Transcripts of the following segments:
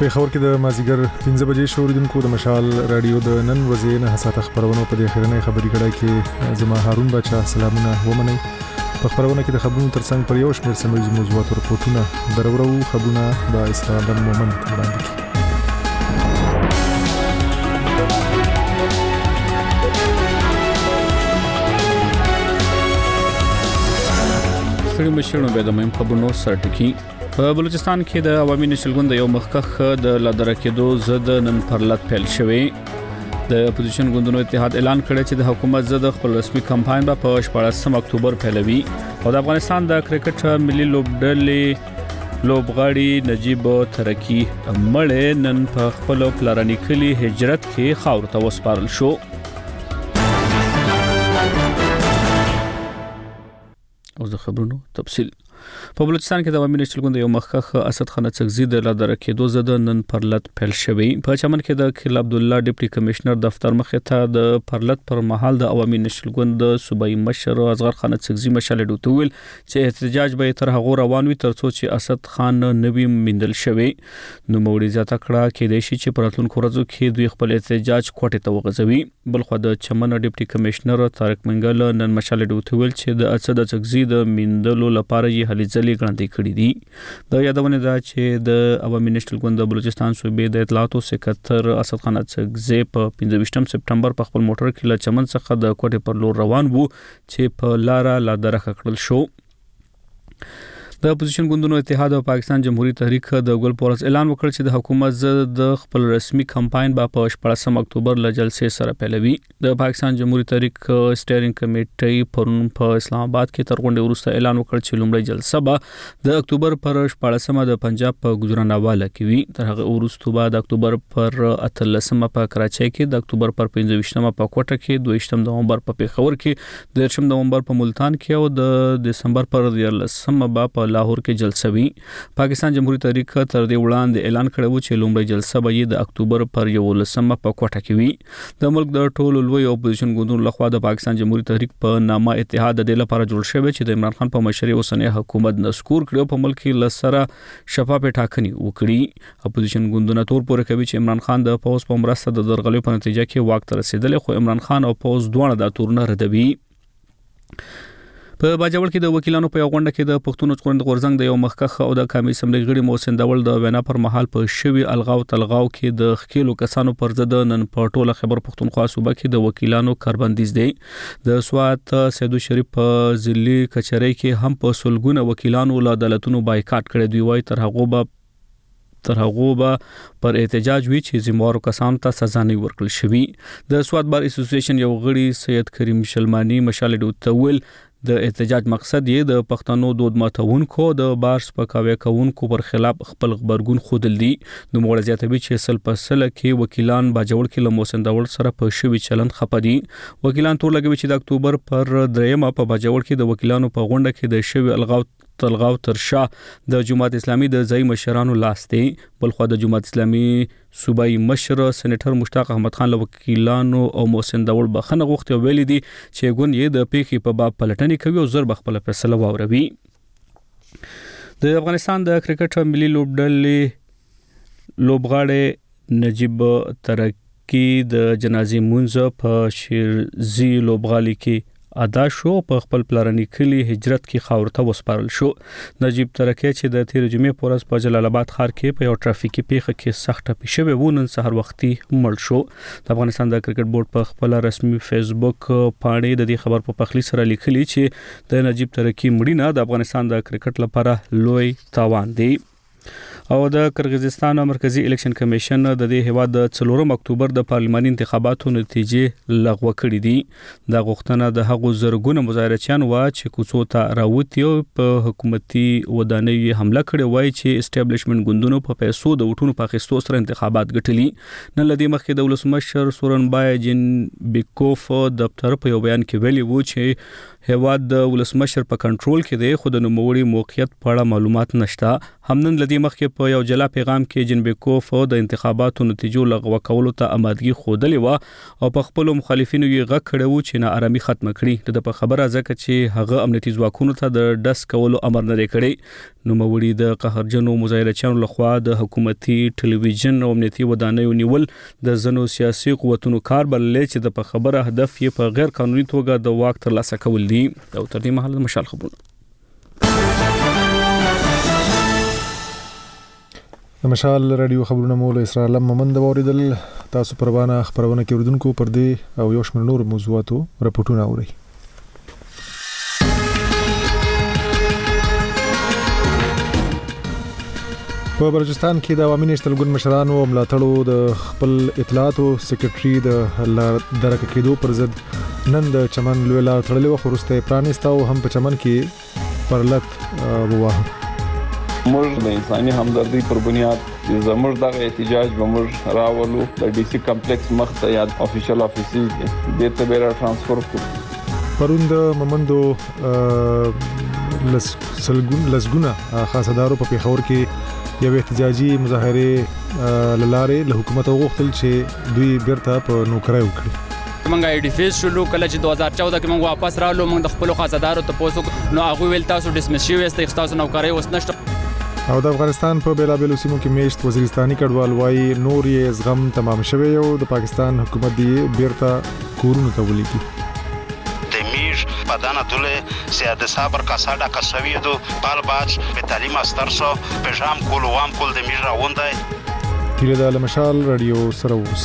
پیښور کې د مازیګر 15 بجې شوریدونکو د مشال رادیو د نن ورځې نه حساسه خبرونه په دې خبرونه خبري کړه کې زما هارون بچا سلامونه ومني په خبرونه کې د خبرونو ترڅنګ پر یو شمېر سمجي موضوعات او رپورټونه درورو خبرونه د اسلام مومن وړاندې کړي. ستړي مشرونو به د مهم خبرونو سرټکی په بلوچستان کې د عوامي نشلګوند یو مخکخ د لادره کېدو ضد نن پرلط پیل شوی. د اپوزیشن ګوندونو اتحاد اعلان کړی چې د حکومت ضد خپل رسمي کمپاین په 14 اکتوبر پیلوي او د افغانستان د کرکټ ملي لوبډلې لوبغاړي نجیب ترکی مړ نن په خپل پلارنی کلی هجرت کې خاور ته وسپارل شو. او د خبرونو تفصیل په بلوچستان کې د عوامي نشلګوند یو مخکخ اسد خان څکزي د لادره کېدو ضد نن پرلط پیل شوی. په چمن کې د خلیل عبد الله ډیپټي کمشنر دفتر مخې ته د پرلط پر مهال د عوامي نشلګوند صوبایي مشر اصغر خان څکزي مشال ډوتول چې احتجاج به تر هغه روان وي ترڅو چې اسد خان نوی مندل شوی. نو موړي زیاته کړه کې د شي چې پراتونکو ورځو کې دوی خپل احتجاج کوټه ته وغځوي. بلخو د چمن ډیپټي کمشنر طارق منګل نن مشال ډوتول چې د اسد څکزي د مندلو لپاره یې هلي ځلې ګڼل کړي دي. د یادونه ده چې د عوامي نشلګوند د بلوچستان صوبې د اطلاعاتو سکرټر اسد خان څکزي په 15 سپټمبر په خپل موټر کې له چمن څخه د کوټې پر لور روان وو چې په لار لادره کړل شو. د اپوزیشن ګوندونو اتحاد او پاکستان جمهوریت تحریک د ګل پورس اعلان وکړ چې د حکومت ضد خپل رسمي کمپاین په 14 اکتوبر ل جلسې سره پیلوي. د پاکستان جمهوریت تحریک سټیرینګ کمیټې پرون په اسلام آباد کې تر غونډې وروسته اعلان وکړ چې لومړی جلسه به د اکتوبر پر 14 د پنجاب په گجرانواله کې وي. تر هغه وروسته به د اکتوبر پر 13 په کراچۍ کې، د اکتوبر پر 15 په کوټه کې، 22 نومبر په پیښور کې، 13 نومبر په ملتان کې او د دسمبر پر 14 په لاهور کې جلسه وی. پاکستان جمهوریت تحریک تر دې وړاندې اعلان کړی و چې لومړی جلسه به د اکتوبر پر 11 په کوټه کې وي. د ملک د ټولو لوی اپوزیشن ګوندونو لخوا د پاکستان جمهوریت تحریک په نامه اتحاد د دې لپاره جوړ شوی چې د عمران خان په مشرۍ اوسنۍ حکومت نسکور کړو په ملک کې لسره شفافه ټاکنې وکړي. اپوزیشن ګوندونه تور پورې کوي چې عمران خان د پوز په مرسته د درغلۍ په نتیجه کې واک ته رسیدل، خو عمران خان او پوز دواړه د تورونه ردوي. په باجوړ کې د وکیلانو په غونډه کې د پښتون ژغورنې غورځنګ د یو مخکخ او د قومي اسمبلی غړي محسن داول د وینا پر مهال په شوی الغاو تلغاو کې د خکیلو کسانو پر ضد نن په ټوله خبر پښتونخوا صوبه کې د وکیلانو کاربندیز دی. د سوات سیدو شریف په ځلي کچرۍ کې هم په سلګونه وکیلانو له عدالتونو بایکاټ کړی دی. وای تر هغه به پر احتجاج وی چې زموږ کسانو ته سزا نه ورکړل شوی. د سوات بار اسوسییشن یو غړي سید کریم شلمانی مشال ډوتول د احتجاج مقصد یې د پښتنو دود ماتونکو د بار سپکاوي کوونکو پر خلاف خپل خبرګون خودل دي. نو موږ زیاتوي چې سل په سل کې وکیلان باجوړ کې له محسن داول سره په شوی چلند خپدي. وکیلان تور لګوي چې د اکتوبر پر 3 په باجوړ کې د وکیلانو په غونډه کې د شوی الغاو تر شا د جماعت اسلامي د ځای مشرانو لاس دی. بلخو د جماعت اسلامي صوبایي مشر سېنیټر مشتاق احمد خان له وکیلانو او محسن داول بخنه غوښتي ویلي دي چې ګوند یې د پیښې په باب پلټنې کوي او زر بخپل فیصله واوروي. د افغانستان د کرکټ ملي لوبډلې لوبغاړي نجیب ترکی د جنازې مونځ په شیرزي لوبغالي کې ادا شو په خپل پلارنی کلی هجرت کې خاور ته وسپارل شو. نجیب ترکی چې د تیر جمعې پورز په جلال آباد ښار کې په یو ټرافیکي پیښه کې سخت پیښه و نن سحر وختي مړ شو. د افغانستان د کرکټ بورډ په خپل رسمي فیسبوک پاڼې د دې خبر په پخلی سره لیکلي چې د نجیب ترکی مړینه د افغانستان د کرکټ لپاره لوی تاوان دی. او د قرغیزستان مرکزی الیکشن کمیشن د دې هیواد د 4 اکتوبر د پارلماني انتخاباتو نتیجې لغوه کړې دي. د غوښتنه د هغو زرګونه مظاهرچیان و چې کوڅو ته راوتی او په حکومتي ودانۍ حمله کړې وای چې اسټابلیشمنت ګوندونو په پیسو د وټونو په اخیستو سره انتخابات ګټلي. نن لدی مخکې د ولسمشر سورنبای جن بیکوف دفتر په یو بیان کې ویلي وو چې هیواد د ولسمشر په کنټرول کې دی، خو د نوموړي موقعیت په اړه معلومات نشته. همنن لدی مخکې په یو جلا پیغام کې جنبیکوف د انتخاباتو نتیجو لغوه کولو ته آمادګي ښودلې و او په خپل مخالفینو یې غږ کړی و چې ناارامي ختمه کړي. د په خبره ځکه چې هغه امنیتي ځواکونو ته د ډس کولو امر نه دی کړی. نوموړي د قهرجنو مظاهرچیانو لخوا د حکومتي ټلویزیون او امنیتي ودانیو نیول د ځینو سیاسي قوتونو کار بللې چې د په خبره هدف یې په غیر قانوني توګه د واک ترلاسه کول دي. او تر دې مهاله مشال خبرونه د مشال رادیو خبرونه مول اسرار لم ممند اوریدل. تاسو پروانه خبرونه کې اوریدونکو پر دې او یو شمېر نور موضوعاتو راپورټونه اوري. په بلوچستان کې د عوامي نېشنل ګوند مشرانو او ملاتړو د خپل اطلاعاتو سیکریټري د درک کېدو پر ضد نن د چمن لوی لار تړلې و. خورسته پرانیستا او هم په چمن کې پرلط وواه. موږ د انساني همدردۍ پر بنیاد زموږ دغه احتجاج به موږ راولو د ډي سي کمپلیکس مخ ته یا افیشل افیسز دې ته به را ترانسفر کړو. پرون د ممندو لسګونه خاصدارو په پیښور کې یو احتجاجي مظاهره لاره له حکومت غوښتل چې دوی بیرته په نوکرۍ وکړي. منګه ایډیفیس شلو کله چې 2014 کې موږ واپس رالو موږ د خپل خاصدارو ته پوسو نو هغه ویل تاسو ډسمس شوی است تاسو نوکرۍ اوس نشته. او د افغانستان په بیلابیلو سیمو کې میشت وزیرستاني کډوال وايي نور یې زغم تمام شوی او د پاکستان حکومت دی بیرته کورونو ته ولیکي. دمیر بدن دوله سیاده صبر کا ساده کا سویدو بال باج به تعلیم استرسو پېژام کول وام کول دمیر راوندای. کله د مشال رادیو سره اوس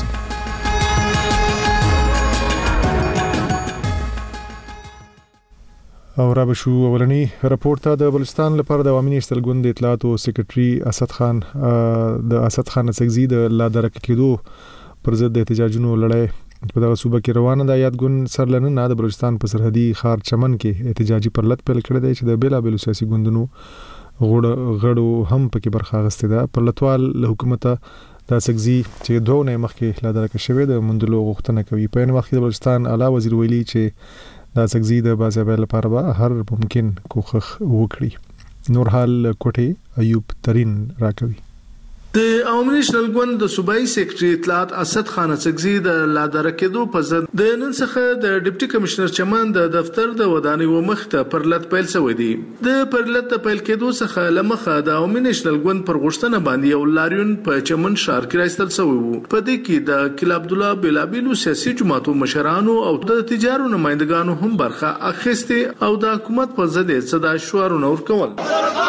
او را بشو اولنی راپورټ ته د بلوچستان لپاره د عوامي نېشنل ګوند اطلاعاتو سیکریټري اسد خان د اسد خان سګزي د لا درک کېدو پر ضد احتجاجونو لړۍ په دغه صوبه کې روانه ده. یادګون سرلننه د بلوچستان په سرحدي ښار چمن کې احتجاجي پرلط پیل کړی دی چې د بیلابیلو سیاسي ګوندونو غړو هم پکې برخه اخیستې ده. پرلطوال له حکومت د سګزي چې دوه نه مخکې لا درک شوی د مندلو غوښتنه کوي. په ان وخت کې د بلوچستان اعلی وزیر ویلي چې دا سګزي د بازار لپاره به هر ممکن کوښښ وکړي. نور حال کوټي ایوب ترين راکوي. د عوامي نېشنل ګوند د صوبایي سیکریټري اطلاعات اسد خان سګزي د لا درکېدو په ضد د نن څخه د ډیپټي کمشنر چمن د دفتر د ودانیو مخ ته پرلط پیل شوی دی. د پرلط پیل کېدو څخه لمخه د عوامي نېشنل ګوند پر غوښتنه باندې یو لاریون په چمن ښار کې راځل شوی وو. په دې کې د کلا عبد الله بلابیلو سیاسي جماعتو مشرانو او د تجارو نمائندګانو هم برخه اخیسته او د حکومت په ضد صدا شعارونه ورکول.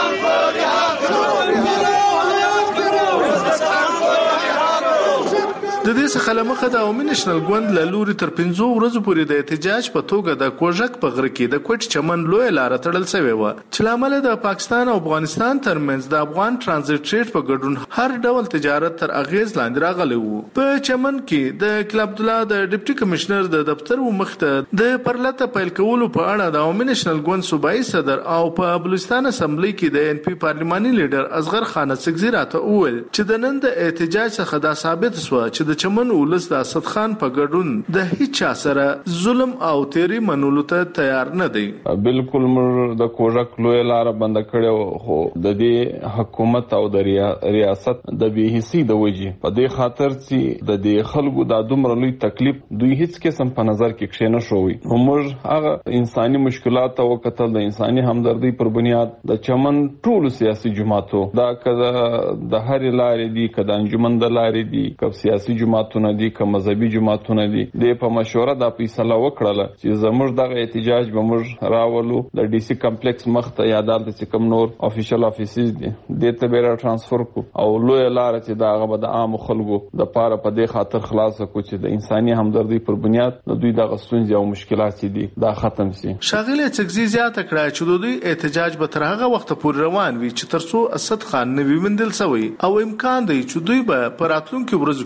د دې څخه لمخه د عوامي نېشنل ګوند له لوري تر 15 ورځې پورې د احتجاج په توګه د کوژک په غره کې د کوټ چمن لوی لار تړل شوی و چې لامل د پاکستان او افغانستان ترمنځ د افغان ترانزیت ټریډ په ګډون هر ډول تجارت تر اغیز لاندې راغلی وو. په چمن کې د کلا عبد الله د ډیپټي کمشنر د دفتر مخته د پرلطه پیل کولو په اړه د عوامي نېشنل ګوند صوبایي صدر او په بلوچستان اسمبلی کې د ان پی پارلماني لیډر اصغر خان سګزي راته وویل چې د نن د احتجاج څخه دا ثابت شو چې د چمن ولس د اسد خان په ګډون د هیڅ سره ظلم او تیری منولو ته تیار نه دی. بالکل موږ د کوژک لوی لار بند کړو خو د دې حکومت او د ریاست د بې حسي د وجې په دې خاطر چې د دې خلکو د دومره لوی تکلیف دوی هیڅ قسم په نظر کې کښینه شوی. موږ هغه انساني مشکلات او کتل د انساني همدردۍ پر بنیاد د چمن ټول سیاسي جماعتو دا کده د هر لارې دي کده انجمن د لارې دي کب سیاسي جماعتونه دي که مذهبي جماعتونه دي د په مشوره د فیصله وکړه چې زموږ دغه احتجاج به موږ راولو د ډي سي کمپلیکس مخ ته یا عدالت چې کوم نور افیشل افیسز دي د ته به ترانسفر کو او لوی لار چې دا هغه د عام خلکو د پاره په دې خاطر خلاص کو چې د انساني همدردۍ پر بنیاد د دوی د غسونځ او مشکلات دي دا ختم شي. شاغله سګزي زیاته کړه چې د دوی احتجاج به تر هغه وخت پورې روان وي چې ترڅو اسد خان نوی ویندل شوی او امکان دی چې دوی به پر راتلونکو ورځو کې خپل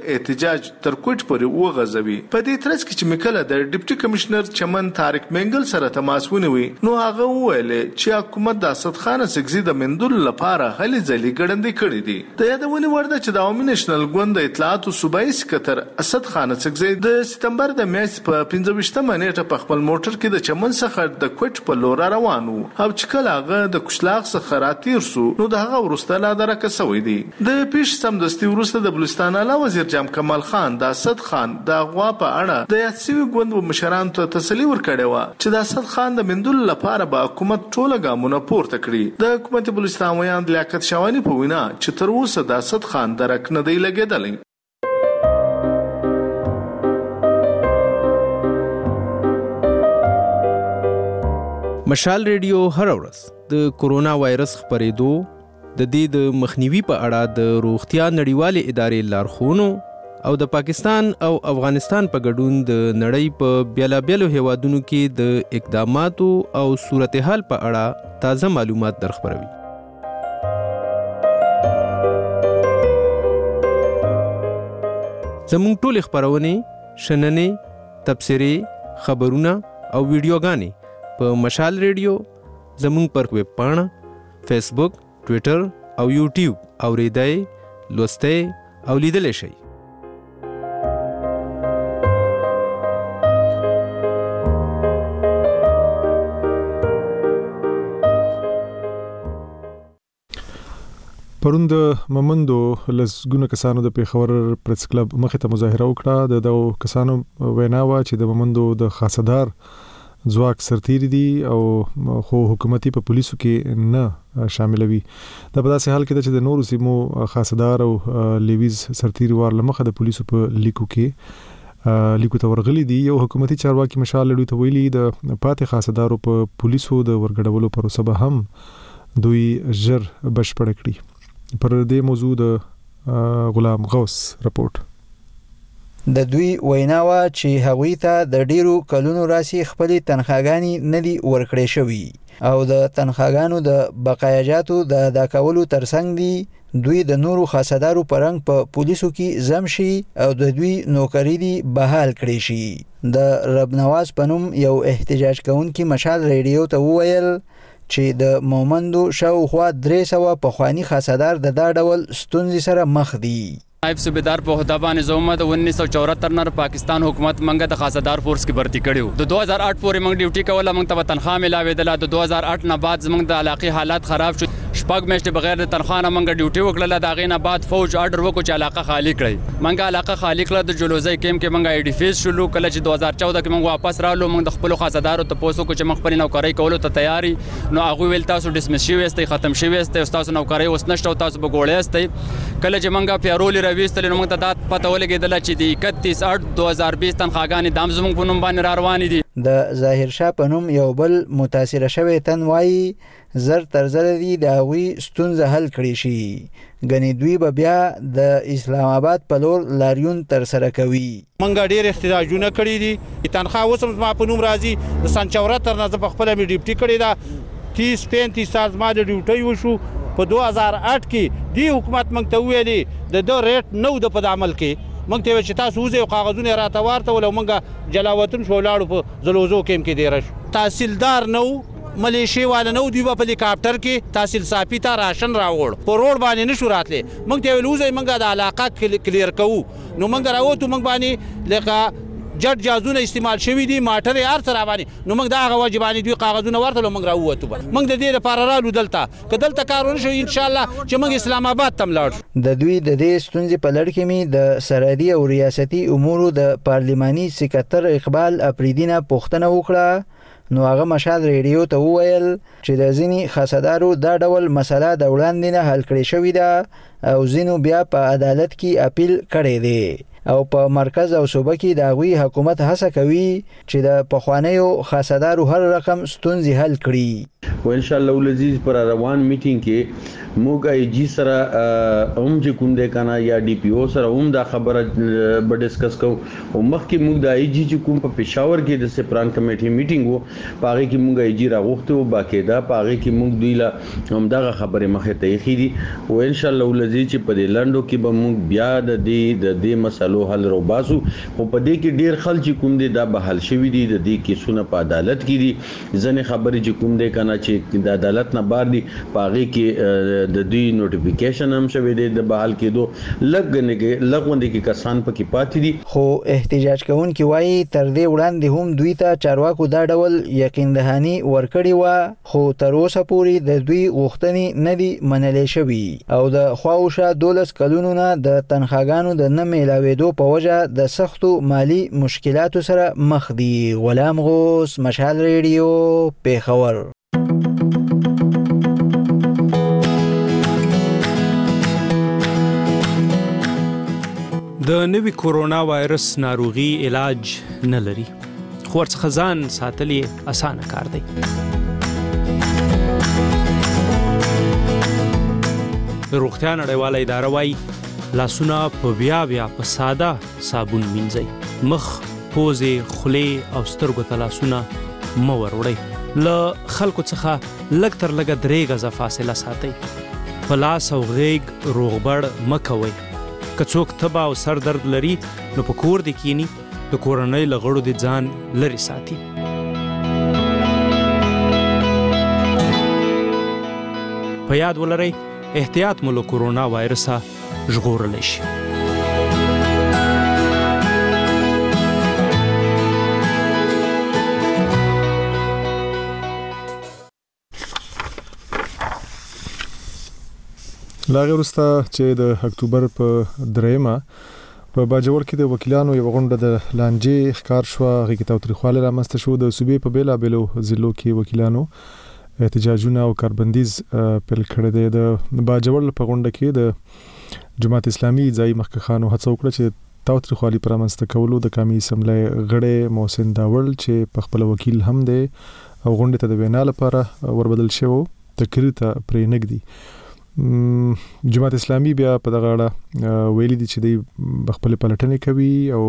احتجاج تر کوټ پورې وغځوي. په دې ترڅ کې چې مکله د ډیپټي کمشنر چمن طارق منګل سره تماس ونیوي نو هغه وویل چې حکومت د اسد خان سګزي د مندل لپاره هلي ځلي ګړندې کړې دي. د یادونې وړ ده چې د عوامي نېشنل ګوند د اطلاعات او صوبایي سکتر اسد خان سګزي د سپتمبر د میاشتې په 15مه نیټه په خپل موټر کې د چمن څخه د کوټ په لور روان وو او چې کله هغه د کشلاغ څخه راتیر سو نو د هغه ورسته لا درکه سوی دی. د پیش سمدستي ورسته د بلوچستان اعلی وزیر جام کمال خان د اسد خان د غوا په اړه د یاسوي ګوند مشرانو ته تسلی ورکړې و چې د اسد خان د مندل لپاره به حکومت ټول ګامونه پورته کړي. د حکومت بلوچستان ویاند لیاقت شاوانی په وینا چې تر اوسه د اسد خان درک نه دی لګېدلی. مشال ریډیو هر ورځ د کورونا وایرس خپرېدو د دې د مخنیوي په اړه د روغتیا نړیوالې ادارې لارښوونو او د پاکستان او افغانستان په ګډون د نړۍ په بیلابیلو هیوادونو کې د اقداماتو او صورتحال په اړه تازه معلومات درخبروي. زموږ ټولې خپرونې، شننې، تبصرې، خبرونه او ویډیوګانې په مشال ریډیو، زموږ پر ویب پاڼه، فیسبوک، ټویټر او یوټیوب اوریدای، لوستای او لیدلی شئ. پرون د ممندو لسګونه کسانو د پیښور پریس کلب مخې ته مظاهره وکړه. د دغو کسانو وینا وه چې د ممندو د خاصدار ځواک سرتیري دي او خو حکومتي په پولیسو کې نه شاملوي. دا په داسې حال کې ده چې د نورو سیمو خاصدار او لیویز سرتیري وار لمخه د پولیسو په لیکو ته ورغلي دي. یو حکومتي چارواکي مشال لړوي ته ویلي د پاتې خاصدارو په پولیسو د ورګډولو پروسه به هم دوی ژر بشپړه کړي. پر دې موضوع د غلام غوث رپورت. د دوی ویناوه چې هغوی ته د ډیرو کلونو راسي خپلې تنخواګانې نه دي ورکړې شوي او د تنخواګانو د بقایاجاتو د ادا کولو ترڅنګ دي دوی د نورو خاصدارو پرنګ په پولیسو کې زم شي او د دوی نوکری دي بحال کړي شي. د رب نواز پنوم یو احتجاج کوونکي مشال ریډیو ته وویل چې د مومندو شاوخوا 300 پخوانی خاصدار د دا ډول ستونزې سره مخ دي. نائب صوبیدار په عہده باندې زومه د 1974 نه پاکستان حکومت منګه د خاصدار فورس کې بھرتی کړیو. د 2008 پورې موږ ډیوټي کوله، موږ ته تنخواه ملاوېدله. د 2008 نه بعد زموږ د علاقې حالات خراب شو. شپږ میاشتې بغیر د تنخواه نه موږ ډیوټي وکړله. د هغې نه بعد فوج آرډر وکړو چې علاقه خالی کړئ. موږ علاقه خالی کړه. د جلوزۍ کیمپ کې موږ آی ډي فیز شولو. کله چې 2014 کې موږ واپس رالو موږ د خپلو خاصدارو تپوس وکړو چې موږ خپلې نوکرۍ کولو ته تیار یو. نو هغوی ویل تاسو ډسمس شوي یاستئ، ختم شوي یاستئ، ستاسو نوکرۍ اوس نشته او تاسو به ګوړی یاستئ. کله چې موږ پیرولې راویستلې نو موږ ته دا پته ولګېدله چې د 31/8/2020 تنخواګانې دام زموږ په نوم باندې را روانې دي. د ظاهر شاه په نوم یو بل متاثره شوی تن وایي زر تر زر دي د هغوی ستونزه حل کړي شي. ګنې دوی به بیا د اسلام آباد په لور لاریون ترسره کوي. منګه ډېر احتجاجونه کړي دي. تنخواه اوس هم زما په نوم راځي. د سن 74 نه زه په خپله مې ډیوټي کړې ده. 30-35 سال زما د ډیوټۍ وشو. په 2008 کې دی حکومت موږ ته ویلې د ریټ نه و د په عمل کې. موږ ته ویل چې تاسو وځئ او کاغذونه یې راته واستول او موږ جلاوطن شو ولاړو په زلوزو کیمپ کې دیره شو. تحصیلدار نه و، ملیشې والا نه و، دوی به په هلیکاپټر کې تحصیل صافي ته راشن راوړ. په روډ باندې نه شو راتلی. موږ ته ویل وځئ موږ د علاقه کلیر کوو. نو موږ راووتو. موږ باندې لکه جټ جازونه استعمال شوي دي، ماټر یې هر څه راباندې. نو موږ د هغه وجې باندې دوی کاغذونه ورتلو موږ راووتو. موږ د دې لپاره رالو دلته که دلته کار ونه شو انشاءالله چې موږ اسلام آباد ته لاړ شو. د دوی د دې ستونزې په لړ کې مې د سرحدي او ریاستي امورو د پارلماني سکتر اقبال اپریدي نه پوښتنه وکړه. نو هغه مشال ریډیو ته وویل چې د ځینې خاصدارو دا ډول مسله د وړاندې نه حل کړې شوې ده او ځینو بیا په عدالت کې اپیل کړی دی او په مرکز او صوبه کې د هغوی حکومت هڅه کوي چې د پخوانیو خاصدارو هر رقم ستونزې حل کړي. و ان شاء الله ولزیز پر روان میټینګ کې موږ ای جی سره هم چې کوم د کنه یا ډي پی او سره هم دا خبره به ډیسکس کوو. او مخکې موږ د ای جی چې کوم په پېښور کې د سپران کمیټي میټینګ وو پاره کې موږ ای جی راغوښته او باقاعده پاره کې موږ دوی له هم دا خبره مخه ته یې خېدي. و ان شاء الله ولزیز راځي چې په دې لندو کې به موږ بیا د دې مسلو حل روباسو او په دې کې ډیر خلک کوم دي دا به حل شوی دي د دې کیسونه په عدالت کې دي ځنې خبرې چې کوم دي کنه چې د عدالت نه بار دي پاغي کې د دوی نوټیفیکیشن هم شوی دی د بحال کېدو لګوندې کې کسان پکې پاتې دي. خو احتجاج کوونکي وایي تر دې وړاندې هم دوی ته چارواکو دا ډول یقین دهاني ورکړی و خو تر اوسه پورې د دوی غوښتنې نه دي منلې شوي او د خواوشا 12 کلونو نه د تنخواګانو د نه میلاوېدو په وجه د سختو مالی مشکلاتو سره مخ دي. غلام غوث، مشال ریډیو، پیښور. د نوي کورونا وایرس ناروغي علاج نه لري خو ورڅخه ځان ساتل یې اسانه کار دی. د روغتیا نړیواله اداره وایي لاسونه په بیا په ساده صابون مینځئ. مخ، پوزې، خولې او سترګو ته لاسونه مه وروړئ. له خلکو څخه لږ تر لږه 3 غزه فاصله ساتئ. په لاس او غیږ روغبړ مه کوئ. که څوک تبه او سر درد لري نو په کور دې کینی د کورنۍ له غړو دې ځان لرې ساتي. په یاد ولرئ احتیاط مو له کورونا وایرسه ژغورلی شي. لاغه ورسته چې د اکتوبر په 3 په باجوړ کې د وکیلانو یو غونډه د لانجې ښکار شو. هغه کې تاوتریخوالی رامنځته شو. د صوبې په بیلابیلو ضلعو کې وکیلانو احتجاجونه او کاربندیز پیل کړی دی. د باجوړ په غونډه کې د جماعت اسلامي ځای مخکښانو هڅه وکړه چې تاوتریخوالی پر رامنځته کولو د قومي اسمبلی غړی محسن داول چې په خپل وکیل هم دی او غونډې ته د وینا لپاره وربدل شو تقریر ته پرې نږدي. جماعت اسلامي بیا په دغه اړه ویلي دي چې دوی خپل پلټنې کوي او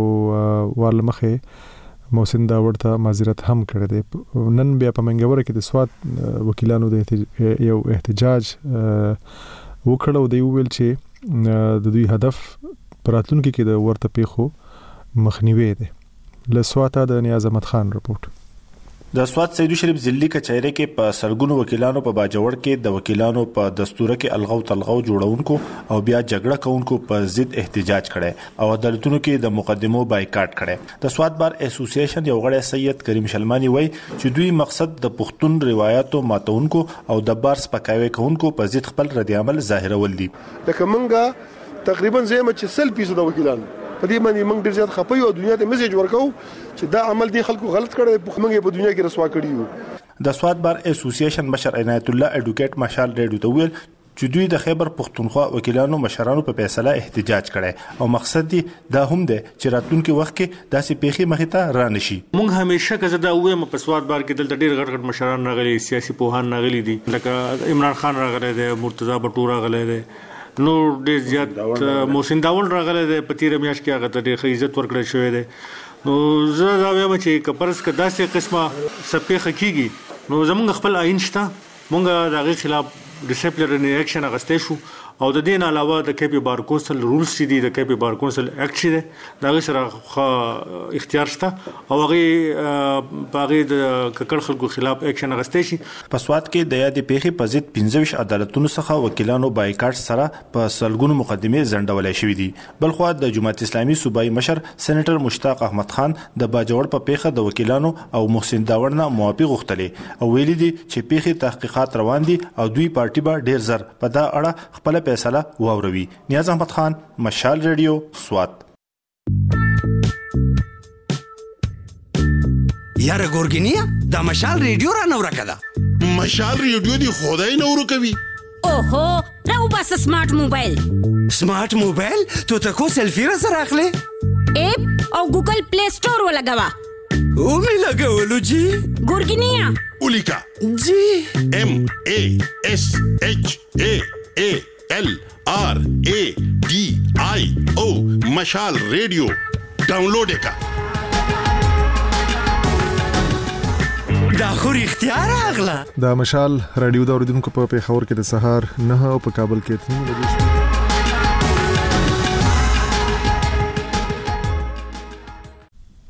ورلمخه محسن داوړ ته معذرت هم کړی دی. نن بیا په منګوره کې د سواد وکیلانو د یو احتجاج وکړ او دوی ویل چې د دوی هدف پراتلونکو کې د ورته پیښو مخنیوي دی. له سواته د نیاز احمد خان رپورټ. د سواد سیدو شریف ضلعي کچهری کې په سرګونو وکیلانو په باجوړ کې د وکیلانو په دستوره کې الغو تلغو جوړونکو او بیا جګړه کوونکو په ضد احتجاج کړي او عدالتونو کې د مقدمو بایکاټ کړي. د سواد بار اسوسییشن یو غړی سید کریم شلمانی وایي چې دوی مقصد د پښتون روایتو ماتونکو او د بار سپکاوي کوونکو په ضد خپل ردعمل ظاهرول دي. لکه منګه تقریبا زموږ چې 100% وکیلان په دې باندې موږ ډیر زیات خپي او دنیا ته میسج ورکو چې دا عمل دي خلکو غلط کړي موږ په دنیا کې رسوا کړی یو. د سواد بار اسوسییشن مشر عنایت الله اډوکیټ مشال ریډیو ته ویل چې دوی د خیبر پښتونخوا وکیلانو مشرانو په فیصله احتجاج کړي او مقصد دی دا هم دی چې راتلونکي وخت کې داسې پیښې مخې ته را نشي. موږ همیشه که زدا وایم په سواد بار کې دلته ډیر غټ مشران راغلي، سیاسي پوهان راغلي دي، لکه عمران خان راغلی دی، مرتضی بټو راغلی دی، نو ډیر زیات محسن داول راغلی دی. په تیر میاشت کې هغه ته ډیر عزت ورکړل شوی دی. نو زه دا وایم چې کپرس که داسې قسمه سپېخه کیږي نو زمونږ خپل آئین شته، مونږ د هغې خلاف ډسپلینري اکشن اخیستی شو او د دې نه علاوه د کیپی بار کونسل رولز چې دي، د کیپی بار کونسل اکټ چې دی د هغې سره اختیار شته او هغې په هغې د ککړ خلکو خلاف اکشن اخیستی شي. په سواد کې د یادې پیښې په ضد 25 عدالتونو څخه وکیلانو بایکاټ سره په سلګونو مقدمې ځنډولای شوې دي. بلخوا د جماعت اسلامي صوبایي مشر سېنیټر مشتاق احمد خان د باجوړ په پیښه د وکیلانو او محسن داوړ نه موافقه غوښتلې او ویلي دي چې پیښې تحقیقات روان دي او دوی پارټي به ډیر زر په دا اړه خپل فیصله واوروي. نیاز احمد خان، مشال ریډیو، سواد. یاره ګورګینیا دا مشال ریډیو را نور کده. مشال ریډیو دی خدای نور کوي. اوهو راو بس سمارټ موبایل. سمارټ موبایل تو تکو سیلفی را سره اخلي اپ او ګوګل پلی سٹور ولګوا. او می لګولو جی ګورګینیا اولیکا جی MASHALRADIO مشال ریډیو ډاونلوډ کا. دا خو اختیار اغلا. دا مشال رادیو د اوریدونکو په پیښور کې د سهار 9 او په کابل کې 3 بجې.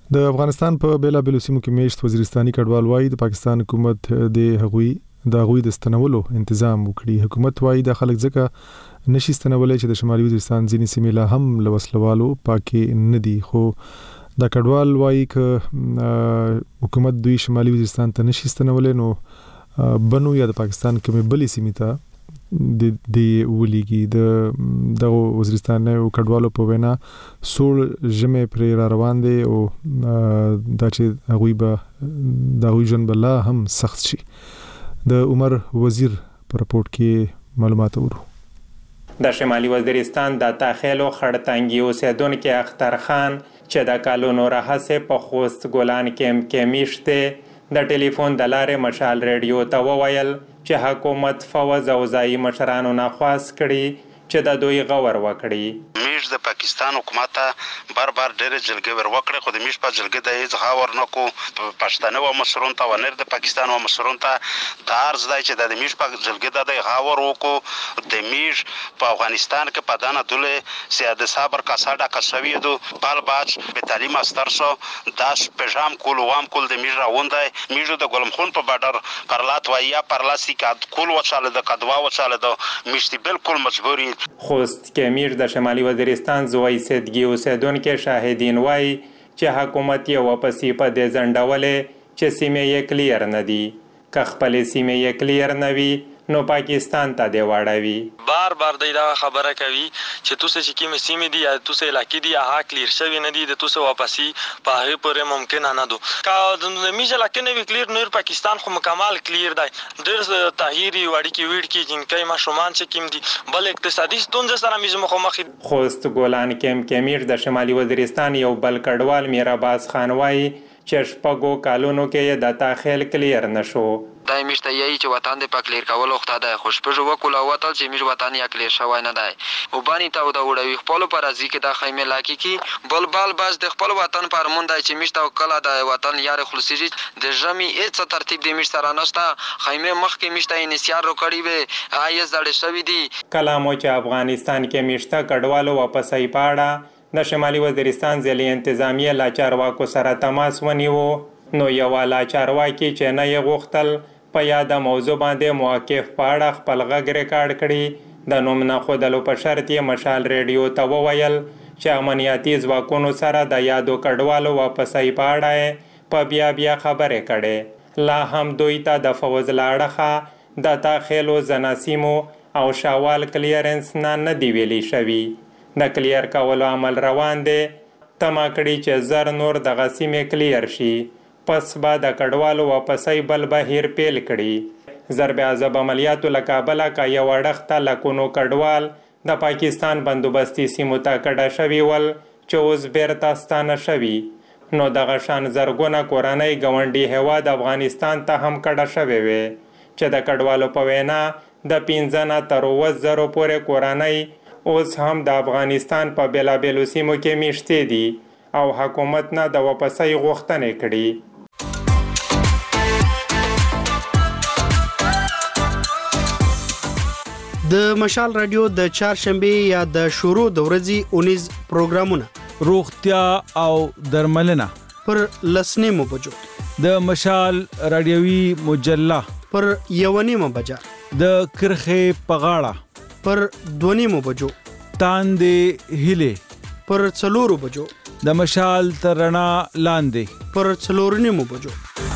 د افغانستان په بیلابېلو سیمو کې میشت وزیرستاني کډوال وایي د پاکستان حکومت د هغوی د ستنولو تنظیم وکړي. حکومت وایي د خلک ځکه نشي ستنولای چې د شمالي وزیرستان ځینې سیمې لا هم له وسلوالو پاکې نه دي. خو دا کډوال وایي ک حکومت دوی شمالي وزیرستان ته نشي ستنولای نو بنو یا د پاکستان کومې بلې سیمې ته د ولېږي. د وزیرستان یو کډوالو په وینا سوړ ژمې پرې را روان دي او دا چې هغوی به د هغوی ژوند به لا هم سخت شي. د عمر وزیر په رپورټ کې معلومات ورو. د شمالي وزیرستان د تاخیلو خړتنګي اوسیدونکو اختر خان چې د کالونو راهسه په خوست ګلان کې میشته د ټلیفون د لارې مشال ریډیو ته وویل چې حکومت فوز او ځایي مشرانو نه خواست کړي چې د دوی غور وکړي. میش د پاکستان حکومت بار ډېر جلګې ور وکړي خو د میش په جلګې د هیڅ غور نه کو پښتنه و مسرون ته ونر د پاکستان و مسرون ته د ارز دی چې د میش په جلګې د غور وکړو. د میش په افغانستان کې پدانه دوله سیاده صبر کا ساډا کسوی دو بال باج به تعلیم استرسو داس پېژام کول وام کول د میش راوندای میجو د ګلم خون په بادر پرلات ویا پرلاسی کا کول وچاله د قدوا وچاله د میشتي بالکل مجبوری. خوست کې امیر د شمالي وزیرستان زوی سیدګي اوسیدونکو شاهدین وایي چې حکومت یې واپسې په دې ځنډولې چې سیمې یې کلیر نه دي. که خپلې سیمې یې کلیر نه وي نو پاکستان ته دی واړوي. بار دی دا خبره کوي چې توسه چې کومې سیمې دي یا توسه علاقې دي یا کلیر شوی نه دي د توسه واپسې په هغه پورې ممکن نه دو. کا د میج علاقې نه وی کلیر نور پاکستان خو مکمل کلیر دی. ډېر طاهری وړي کې جنکې ماشومان چې کوم دي بل اقتصادي ستونزې سره میز مخ. خوست ګلان کې امیر د شمالي وزیرستان یو بل کډوال میراباز خان وایي چې شپږو کالونو کې د تاخیل کلیر نشو. دای میشته یی چې وطن د پکلیر کول وخت ده خوشپژ وکول وته چې میش وطن یا کلیر شوی نه دی او باندې ته د وړوي خپل پر ازي کې د خیمه لاکی کې بلبل باز د خپل وطن پر مونږ چې میشته کله د وطن یار خلصي د جمی ایت ترتیب د میش سره نشته خیمه مخ کې میشته انسیار رو کړی وي آیس دړ شوی دی. کلامو چې افغانستان کې میشته کډوالو واپسې پاړه د شمالي وزیرستان ځلې انتظامیه لاچارواکو سره تماس ونیو نو یو لاچارواکي چې نه یې غوښتل په یاده موضوع باندې موقف پاړه خپل غږ ریکارډ کړي. د نوم نه خودلو په شرط یې مشال ریډیو ته وویل چې امنیتي ځواکونو سره د یادو کډوالو واپسې پاړه په بیا خبرې کړي. لا هم دوی ته د فوز لاړخه د تاخیلو زناسیمو او شاوال کلیرنس نه دی ویلي شوی. د کلیر کولو عمل روان دی. تما کړي چې زر نور د غسیمې کلیر شي پس با د کډوالو واپسې بل بهیر پیل کړي. ضرب عذاب عملیاتو لکابله کا یو اړخته لکونو کډوال د پاکستان بندوبستي سیمو ته کډه شوي ول چې اوس بیرته ستانه شوي نو دغه شان زرګونه کورنۍ ګاونډي هیواد افغانستان ته هم کډه شوي وي چې د کډوالو په وینا د 15 تر 20 پورې کورنۍ اوس هم د افغانستان په بیلابېلو سیمو کې میشته دي او حکومت نه د واپسۍ غوښتنې کړي. د مشال رادیو د چهارشنبه یا د شروع د ورځې 19 پروګرامونه روغتیا او درملنه پر لسنیمو بجو د مشال رادیوي مجله پر یونیمو بجا د کرخه پغاړه پر دونیمو بجو تاندې هله پر څلورو بجو د مشال ترنا لاندې پر څلورنیمو بجو.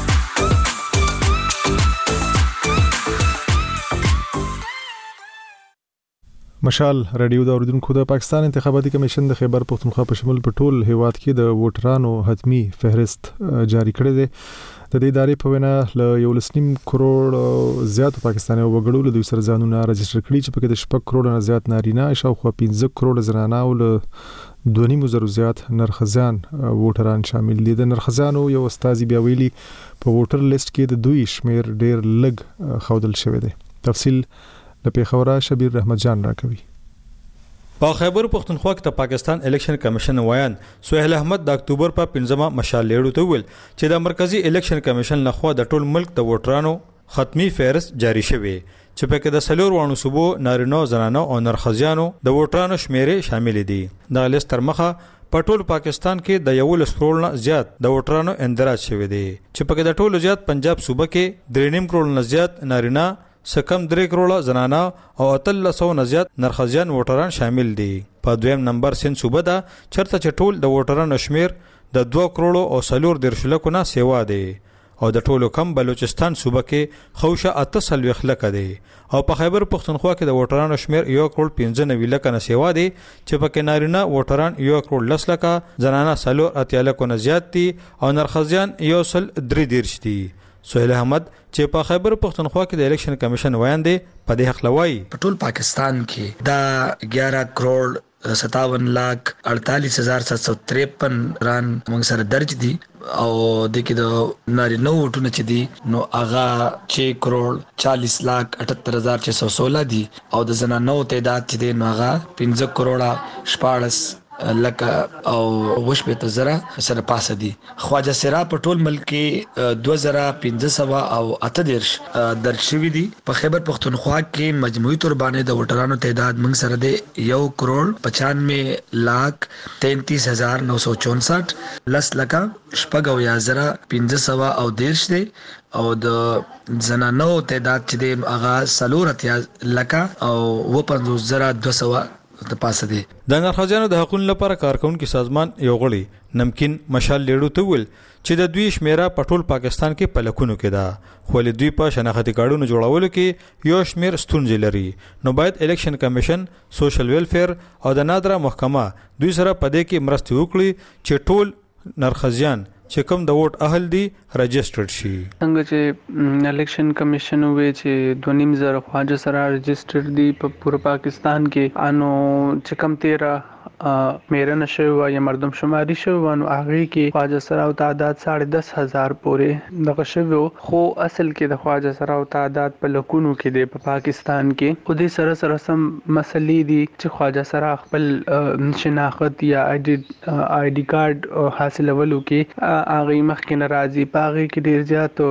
مشال رادیو د اوریدونکو د پاکستان انتخاباتي کمیشن د خیبر پختونخوا په شمول په ټول هیواد کې د ووټرانو حتمی فهرست جاری کړی دی. د دې ادارې په وینا له 1.5 کروڑ زیات پاکستاني وګړو له دوی سره ځانونه راجستر کړي چې په کې د 6 کروڑ نه زیات نارینه شاوخوا 15 کروڑ زنانه او له 2.5 زیات نرخزان ووټران شامل دي. د نرخزانو یو استاذ بیا ویلي په ووټر لیست کې د دوی شمیر ډیر لږ خودل شوی دی. تفصیل د پیښور شبیر رحمت جان راکوي. په خیبر پختونخوا کې د پاکستان الیکشن کمیشن وایان سہیل احمد د اکتوبر په 15مه مشال لیړو ته ویل چې د مرکزی الیکشن کمیشن لخوا د ټول ملک د ووټرانو ختمي فهرست جاری شوی چې په کې د سلور وانو صوبو نارینه زنانه او نرخزیانو د ووټرانو شمیرې شامل دي. د لیست تر مخه په ټول پاکستان کې د 1 کروڑ نه زیات د ووټرانو اندراج شوی دی چې پکې د ټولو زیات پنجاب صوبه کې 3.5 کروڑ نه زیات نارینه سکم 3 کروڑ زنانه او 300 نه زیات نرخزیان ووټران شامل دي. په دویم نمبر سند صوبه ده چرته چې ټول د ووټرانو شمیر د 2 کروڑ او 4 لکو نه سیوا دی او د ټولو کم بلوچستان صوبه کې خوشه 48 لکه دی او په خیبر پختونخوا کې د ووټرانو شمیر 1 کروڑ 95 لکه نه سیوا دی چې پکې نارینه ووټران 1 کروڑ 10 لکه زنانه 4 لکو نه زیات دي او نرخزیان 1.3 دي. سهیل احمد چې په خیبر پختونخوا کې د الیکشن کمیشن وایاندې په دې حق لوي په ټول پاکستان کې دا 11 کروڑ 57,48,753 ران موږ سره درج دي او د کې د نارینه ووټونه چې دي نو هغه 6 کروڑ 40,78,616 دي او د زنانو تعداد چې دي نو هغه 15 کروڑ 14 لکه او وشبه زره سره پاسه دي. خواجه سرا په ټول ملک کې 2500 او 18 درج شوی دي. په خیبر پختونخوا کې مجموعي تور باندې د ووټرانو تعداد موږ سره دی 1 کروڑ 95,33,964 لس لکه شپږ او 1500 او 10 دی او د زنانو تعداد چې دی هغه 4 لکه او 52,200 د پاسه دي. د نرخزیانو د حقوقو لپاره کارکونکو سازمان یو غړي نمکین مشال لیډو ته ویل چې د دوی شمیره په ټول پاکستان کې په لکونو کې ده خو له دوی په شناختی کارډونو جوړولو کې یو شمیر ستونزې لري نو باید الیکشن کمیشن سوشل ویلفیر او د نادره محکمه دوی سره په دې کې مرسته وکړي چې ټول نرخزیان چې کوم د ووټ اهل دي رجسټرډ شي. څنګه چې الیکشن کمیشن وی چې 2.5 خواجه سره رجسټرډ دي په پوره پاکستان کې انو چې کم 13 میره نشو یا مردم شماري شو نو هغه کې خواجه سره او تعداد 10,500 پورې دغه شو خو اصل کې د خواجه سره او تعداد په لکونو کې دی په پاکستان کې خو دې سره سم مسلې دي چې خواجه سره خپل شناخت یا آی ډي کارت حاصلولو کې هغه مخکې ناراضي پاغه کې ډیر زیات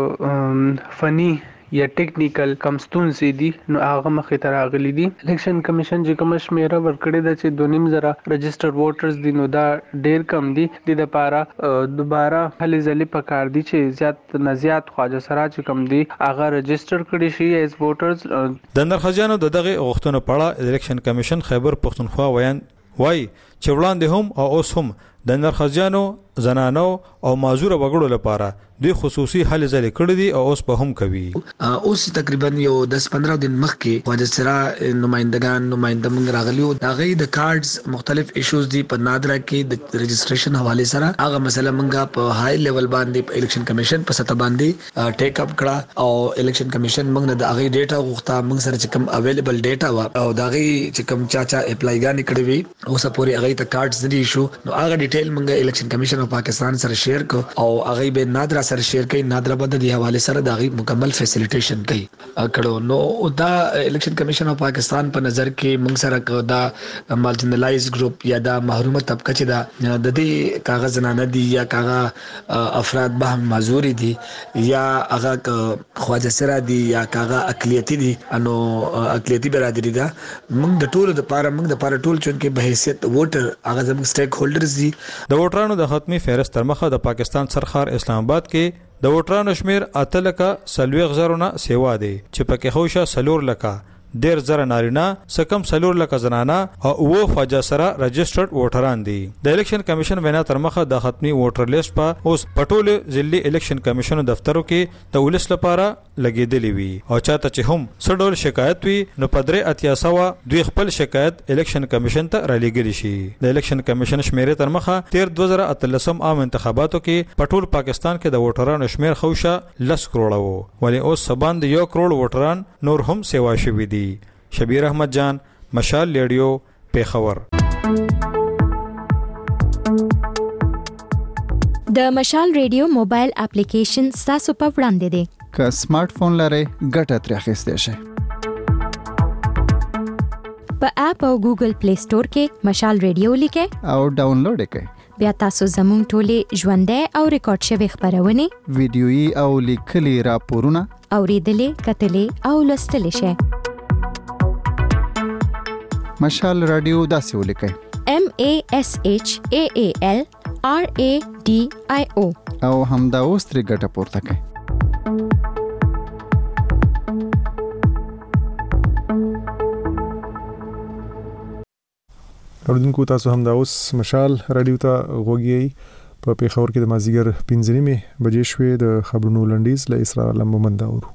فني یا ټیکنیکل کمستون سي دي نو هغه مخې ته راغلي دي. الیکشن کمیشن چې کوم شمیره ورکړي د چې 2.5 رجسټرډ ووټرز دي نو دا ډیر کم دي د لپاره دوباره هلي ځلې پکار دي چې زیات نه زیات خواجه سره چې کم دي هغه رجسټر کړي شي ایز ووټرز. د نرخزیانو دغه غوښتنو په اړه الیکشن کمیشن خیبر پختونخوا وایي چې وړاندې هم او اوس هم د نرخزیانو زنانو او معذور وګړو لپاره دوی خصوصي هلې ځلې کړې دي او اوس په هم کوي. اوس تقریبا یو 10-15 دن مخکې خواجه سرا نماینده موږ راغلیو دا غي د کارډز مختلف ایشوز دي په نادره کې د رجسټریشن حواله سره هغه مسله موږ په های لیول باندې په الیکشن کمیشن په سطح باندې ټیک اپ کړه او الیکشن کمیشن موږ نه د هغه ډیټا غوښته موږ سره چې کوم اویلیبل ډیټا و او دا غي چې کوم چا اپلای غانې کړې وي اوس پورې هغه ته کارډز دي شو نو هغه ډیټیل موږ الیکشن کمیشن اف پاکستان سره شیر کو او هغه به نادره سره شیر کوي نادره بد دی حواله سره دا غي مکمل فیسیلیټیشن کوي کړو نو دا الیکشن کمیشن اف پاکستان په نظر کې موږ سره دا مارجنلایز ګروپ یا دا محرومه طبقه چې دا د دې کاغذ نه دي یا کاغذ افراد به معذوري دي یا هغه خواجه سره دي یا کاغذ اقلیتی دي انو اقلیتی برادری دا موږ د ټولو د پاره ټول چون کې به حیثیت ووټر هغه زموږ سټیک هولډرز دي. د ووټرانو د حتمی فهرست تر مخه د پاکستان سرخار اسلام آباد کې د ووټرانو شمیر 8,40,000 نه سیوا دی چې پکې خوشه 4 لکه 10,000 نارینه سکم 4 لکه زنانه او و خواجه سره رجسټرډ ووټران دي. د الیکشن کمیشن وینا تر مخه د ختمي ووټر لیست په اوس پټول ضلعي الیکشن کمیشن دفترو کې د ولس لپاره لګیدلی وي او چاته چې هم سړول شکایت وي نو پدری اتیاسوا دوی خپل شکایت الیکشن کمیشن ته را لګیلی شي. د الیکشن کمیشن شمیره تر مخه 2013 عام انتخاباتو کې پټول پاکستان کې د ووټرانو شمیر خوشه 10 کروڑ وو ولی اوس سبان د 1 کروڑ ووټران نور هم سیوا شوي دي. شبیر احمد جان مشال لیډیو پیښور. د مشال ریډیو موبایل اپلیکیشن تاسو په وړاندې دی که سمارټ فون لرئ ګټه ترې اخیستی شئ. په اپ او ګوګل پلی سٹور کې مشال ریډیو لیکئ او ډاونلوډ کړئ. بیا تاسو زموږ ټولې ژوندۍ او ریکارډ شوي خبرونه ویډیويي او لیکلي راپورونه اوریدلې کتلې او لوستلې شئ. مشال رادیو داسې ولیکئ MASHAALRADIO او همدا اوس ترې ګټه پورته کړئ. اوردونکو تاسو هم دا اوس مشال رادیو ته غوږی په پیښور کې د مازیګر 5:30 بجې شوې د خبرونو لنډیز له اسرا لمبمند اورو.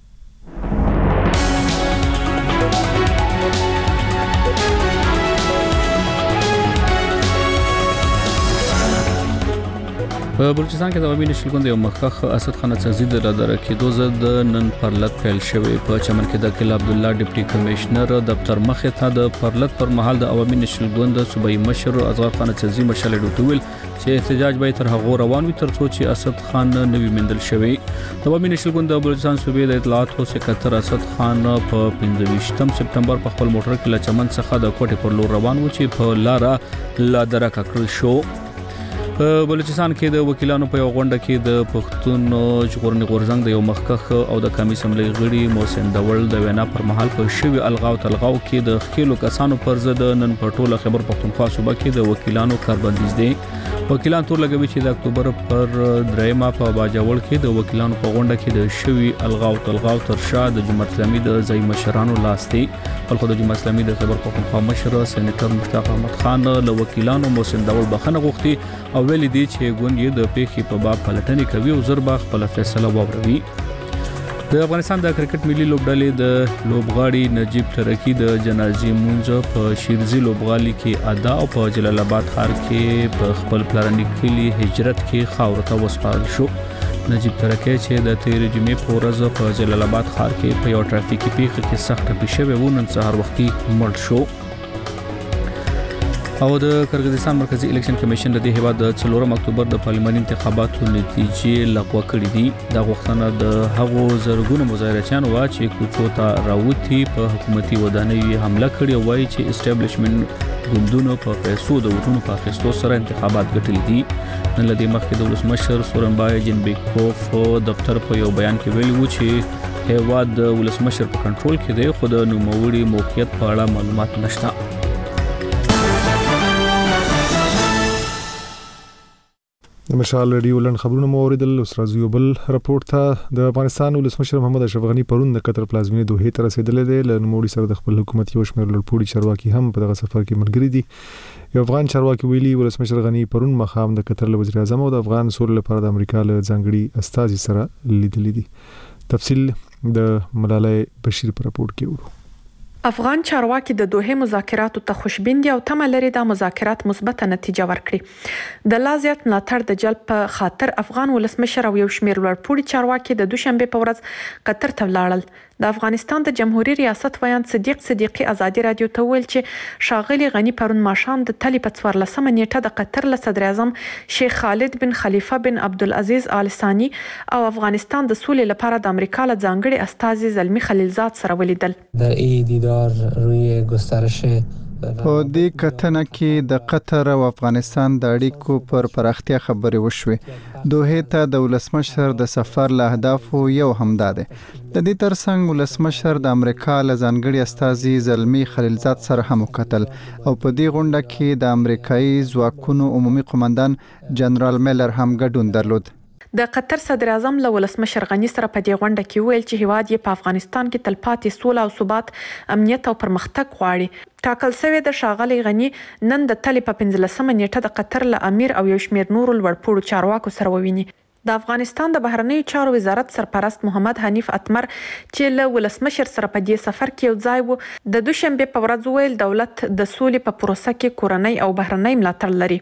په بلوچستان کې د عوامي نشلګوند یو مخکخ اسد خان څخه د رادار کېدو زد نن پرلط پیل شوی. په چمن کې د کلا عبد الله ډیپټي کمشنر دفتر مخه ته د پرلط پر مهال د عوامي نشلګوند صوبایي مشر ازغر خان څخه مشال ډوټول چې احتجاج به تر هغه روان وي تر څو چې اسد خان نوی مندل شوی. د عوامي نشلګوند د بلوچستان صوبې د اطلاعات او سکرټر اسد خان په 15 سپتمبر په خپل موټر کې له چمن څخه د کوټې پر لور روان و چې په لارا لا درکه کړل شو. په بلوچستان کې د وکیلانو په یو غونډه کې د پښتون ژغورنې غورځنګ د یو مخکخ او د کمی سملې غړي محسن دول د وینا پر مهال په شوی الغاو تلغاو کې د خېلو کسانو پر ضد نن په ټوله خبر پښتونخوا صوبه کې د وکیلانو کاربندیز دي. وکیلان تور لګوي چې د اکتوبر پر 3 په باجوړ کې د وکیلانو په غونډه کې د شوی الغاو تلغاو تر شا د جمهوریت اسلامي د ځای مشرانو لاستي. بلخو د جمهوریت اسلامي د خبر پښتونخوا مشر سېنیټر مشتاق احمد خان له وکیلانو محسن دول بخنه غوښتي او ویلي دي چې ګوند یې د پیښې په باب پلټنې کوي او زربا خپل فیصله واوروي. د افغانستان د کرکټ ملي لوبډلې د لوبغاړي نجیب ترکی د جنازې مونځ په شیرزي لوبغالي کې ادا او په جلال آباد ښار کې په خپل پلاني کلی هجرت کې خاور ته وسپارل شو. نجیب ترکی چې د تیر جمعې په ورځ په جلال آباد ښار کې په یو ټرافیکي پیښه کې سخت پیښه و نن سهار وختي مړ شو. او د کرغیزستان مرکزی الیکشن کمیشن د هیواد د 4 اکتوبر د پارلماني انتخاباتو نتیجې لغوه کړې دي. دا غوښتنه د هغو زرګونو مظاهرچیانو وا چې کوڅو ته راوتی په حکومتي ودانۍ حمله کړې وای چې اسټابلیشمنت ګوندونو په پیسو د وټونو په اخیستو سره انتخابات ګټلې دي. نن لدې مخکې د ولسمشر سورنبای جنبیکوف دفتر په یو بیان کې ویلي و چې هیواد د ولسمشر په کنټرول کې دی خو د نوموړي موقعیت په اړه معلومات نشته. د مشال رادیو لن خبرونه مو اوریدل. اوس راځو یو بل راپورټ ته. د افغانستان ولسمشر محمد اشرف غنی پرون د قطر پلازمینې دوحې ته رسیدلی دی. له نوموړي سره د خپل حکومت یو شمېر لوړپوړي چارواکي هم په دغه سفر کې ملګري دي. یو افغان چارواکي ویلي ولسمشر غنی پرون مخام د قطر له وزیر اعظم او د افغان سولې لپاره د امریکا له ځانګړي استازي سره لیدلي دي. تفصیل د ملالۍ بشیر په راپورټ کې ورو. افغان چارواکي د دوحې مذاکراتو ته خوشبین دي او تمه لري د مذاکرات مثبته نتیجه ورکړي. د لا زیات ملاتړ د جلب په خاطر افغان ولسمشر او یو شمېر لوړپوړي چارواکي د دوشنبه په ورځ قطر ته ولاړل. د افغانستان د جمهوریت ریاست ویان صدیق صدیقي ازادي رادیو ته ویل چې شاغلي غنی پرون ماښام د تلی په 14 نیټه د قطر له صدر اعظم شیخ خالد بن خلیفه بن عبدالعزیز آل ثانی او افغانستان د سولې لپاره د امریکا له ځانګړي استازي زلمی خلیلزاد سره ولیدل. در این دیدار روی گسترش په دې کتنه کې د قطر او افغانستان د اړیکو پر پراختیا خبرې وشوې. دوحې ته د ولسمشر د سفر له اهدافو یو همدا دی. د دې ترڅنګ ولسمشر د امریکا له ځانګړي استازي زلمی خلیلزاد سره هم وکتل او په دې غونډه کې د امریکایي ځواکونو عمومي قومندان جنرال میلر هم ګډون درلود. د قطر صدر اعظم له ولسمشر غنی سره په دې غونډه کې ویل چې هیواد یې په افغانستان کې تلپاتې سوله او ثبات، امنیت او پرمختګ غواړي. ټاکل شوی د ښاغلي غنی نن د تلې په 15 نیټه د قطر له امیر او یو شمېر نورو لوړپوړو چارواکو سره وویني. د افغانستان د بهرنیو چارو وزارت سرپرست محمد حنیف اتمر چې له ولسمشر سره په دې سفر کې یو ځای و د دوشنبه په ورځ ویل دولت د سولې په پروسه کې کورنۍ او بهرنۍ ملاتړ لري.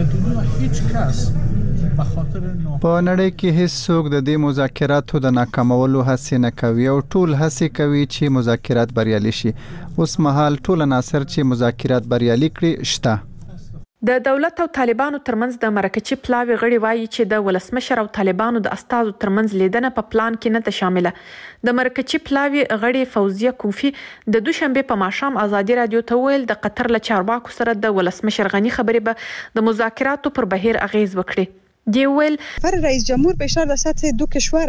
په نړۍ کې هیڅ څوک د دې مذاکراتو د ناکامولو هڅه نه کوي او ټول هڅه کوي چې مذاکرات بریالي شي. اوس مهال ټول عناصر چې مذاکرات بریالي کړي شته. د دولت او طالبانو ترمنځ د مرکچی پلاوی غړي وایي چې د ولسمشر او طالبانو د استازو ترمنځ لیدنه په پلان کې نه ده شامله. د مرکچی پلاوی غړي فوزیه کوفی د دوشنبه په ماښام ازادي رادیو ته ویل د قطر له چارواکو سره د ولسمشر غنی خبرې به د مذاکراتو پر بهیر اغیز وکړي. دیول رئیس جمهور به اشاره رسد دو کشور است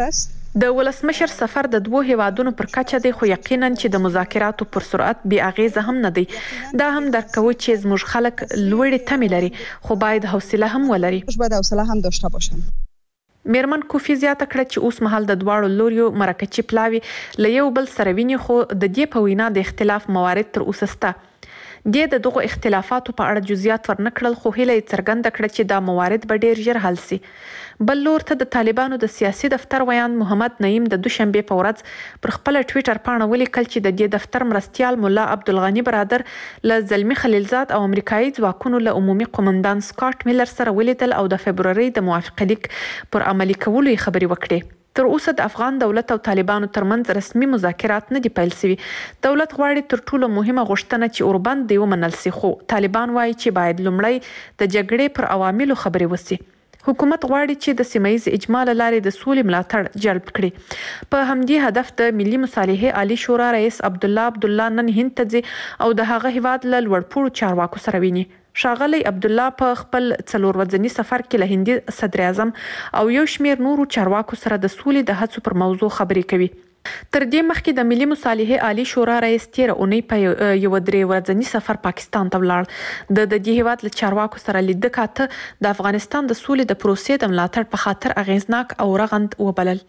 د ولسمشر سفر د دوه هیوادونو پر کچه دی، خو یقینا چې د مذاکراتو پر سرعت بې اغیزه هم نه دی. دا هم درک کوو چې زموږ خلک لوړې تمې لري، خو باید حوصله هم ولري. باید حوصله هم داشته باشن. میرمن کوفی زیاته کړه چې اوس مهال د دواړو لوریو مرکچي پلاوي له یو بل سره ویني، خو د دې په وینا د اختلاف موارد تر اوسه شته. د دغه اختلافاتو په اړه جزئیات ورنکړل، خو هیله یې څرګنده کړه چې دا موارد به ډیر ژر حل شي. بل لور ته د طالبانو د سیاسي دفتر ویان محمد نعیم د دوشنبه په ورځ پر خپل ټوئیټر باندې ولیکل چې د دې دفتر مرستيال مولا عبدالغنی برادر له زلمی خلیلزاد او امریکایي ځواکونو له عمومي قومندان سکاټ میلر سره ولیدل او د فبرवरी د موافقه لیک پر عملي کولو خبري وکړي. تر اوسه د افغان دولت او طالبانو ترمنځ رسمي مذاکرات نه دي پیل شوي. دولت غواړي تر ټولو مهمه غوښتنه چې اوربند دی ومنل شي، خو طالبان وایي چې باید لومړی د جګړې پر عواملو خبري وشي. حکومت غواړي چې د سیمایي اجماع لارې د سولې ملاتړ جلب کړي. په همدې هدف د ملي مصالحې عالی شورا رئیس عبدالله نن هند ته ځي او د هغه هیواد له لوړپوړو چارواکو سره ویني. ښاغلی عبدالله په خپل 4 ورځني سفر کې له هندي صدر اعظم او یو شمېر نورو چارواکو سره د سولې د هڅو پر موضوع خبرې کوي. تر دې مخکې د ملي مصالحې عالی شورا رئیس 13 اونۍ په یو 3 ورځني سفر پاکستان ته ولاړ. د دې هیواد له چارواکو سره لیدل کاته د افغانستان د سولې د پروسې د ملاتړ په خاطر اغیزناک او رغند وبلل.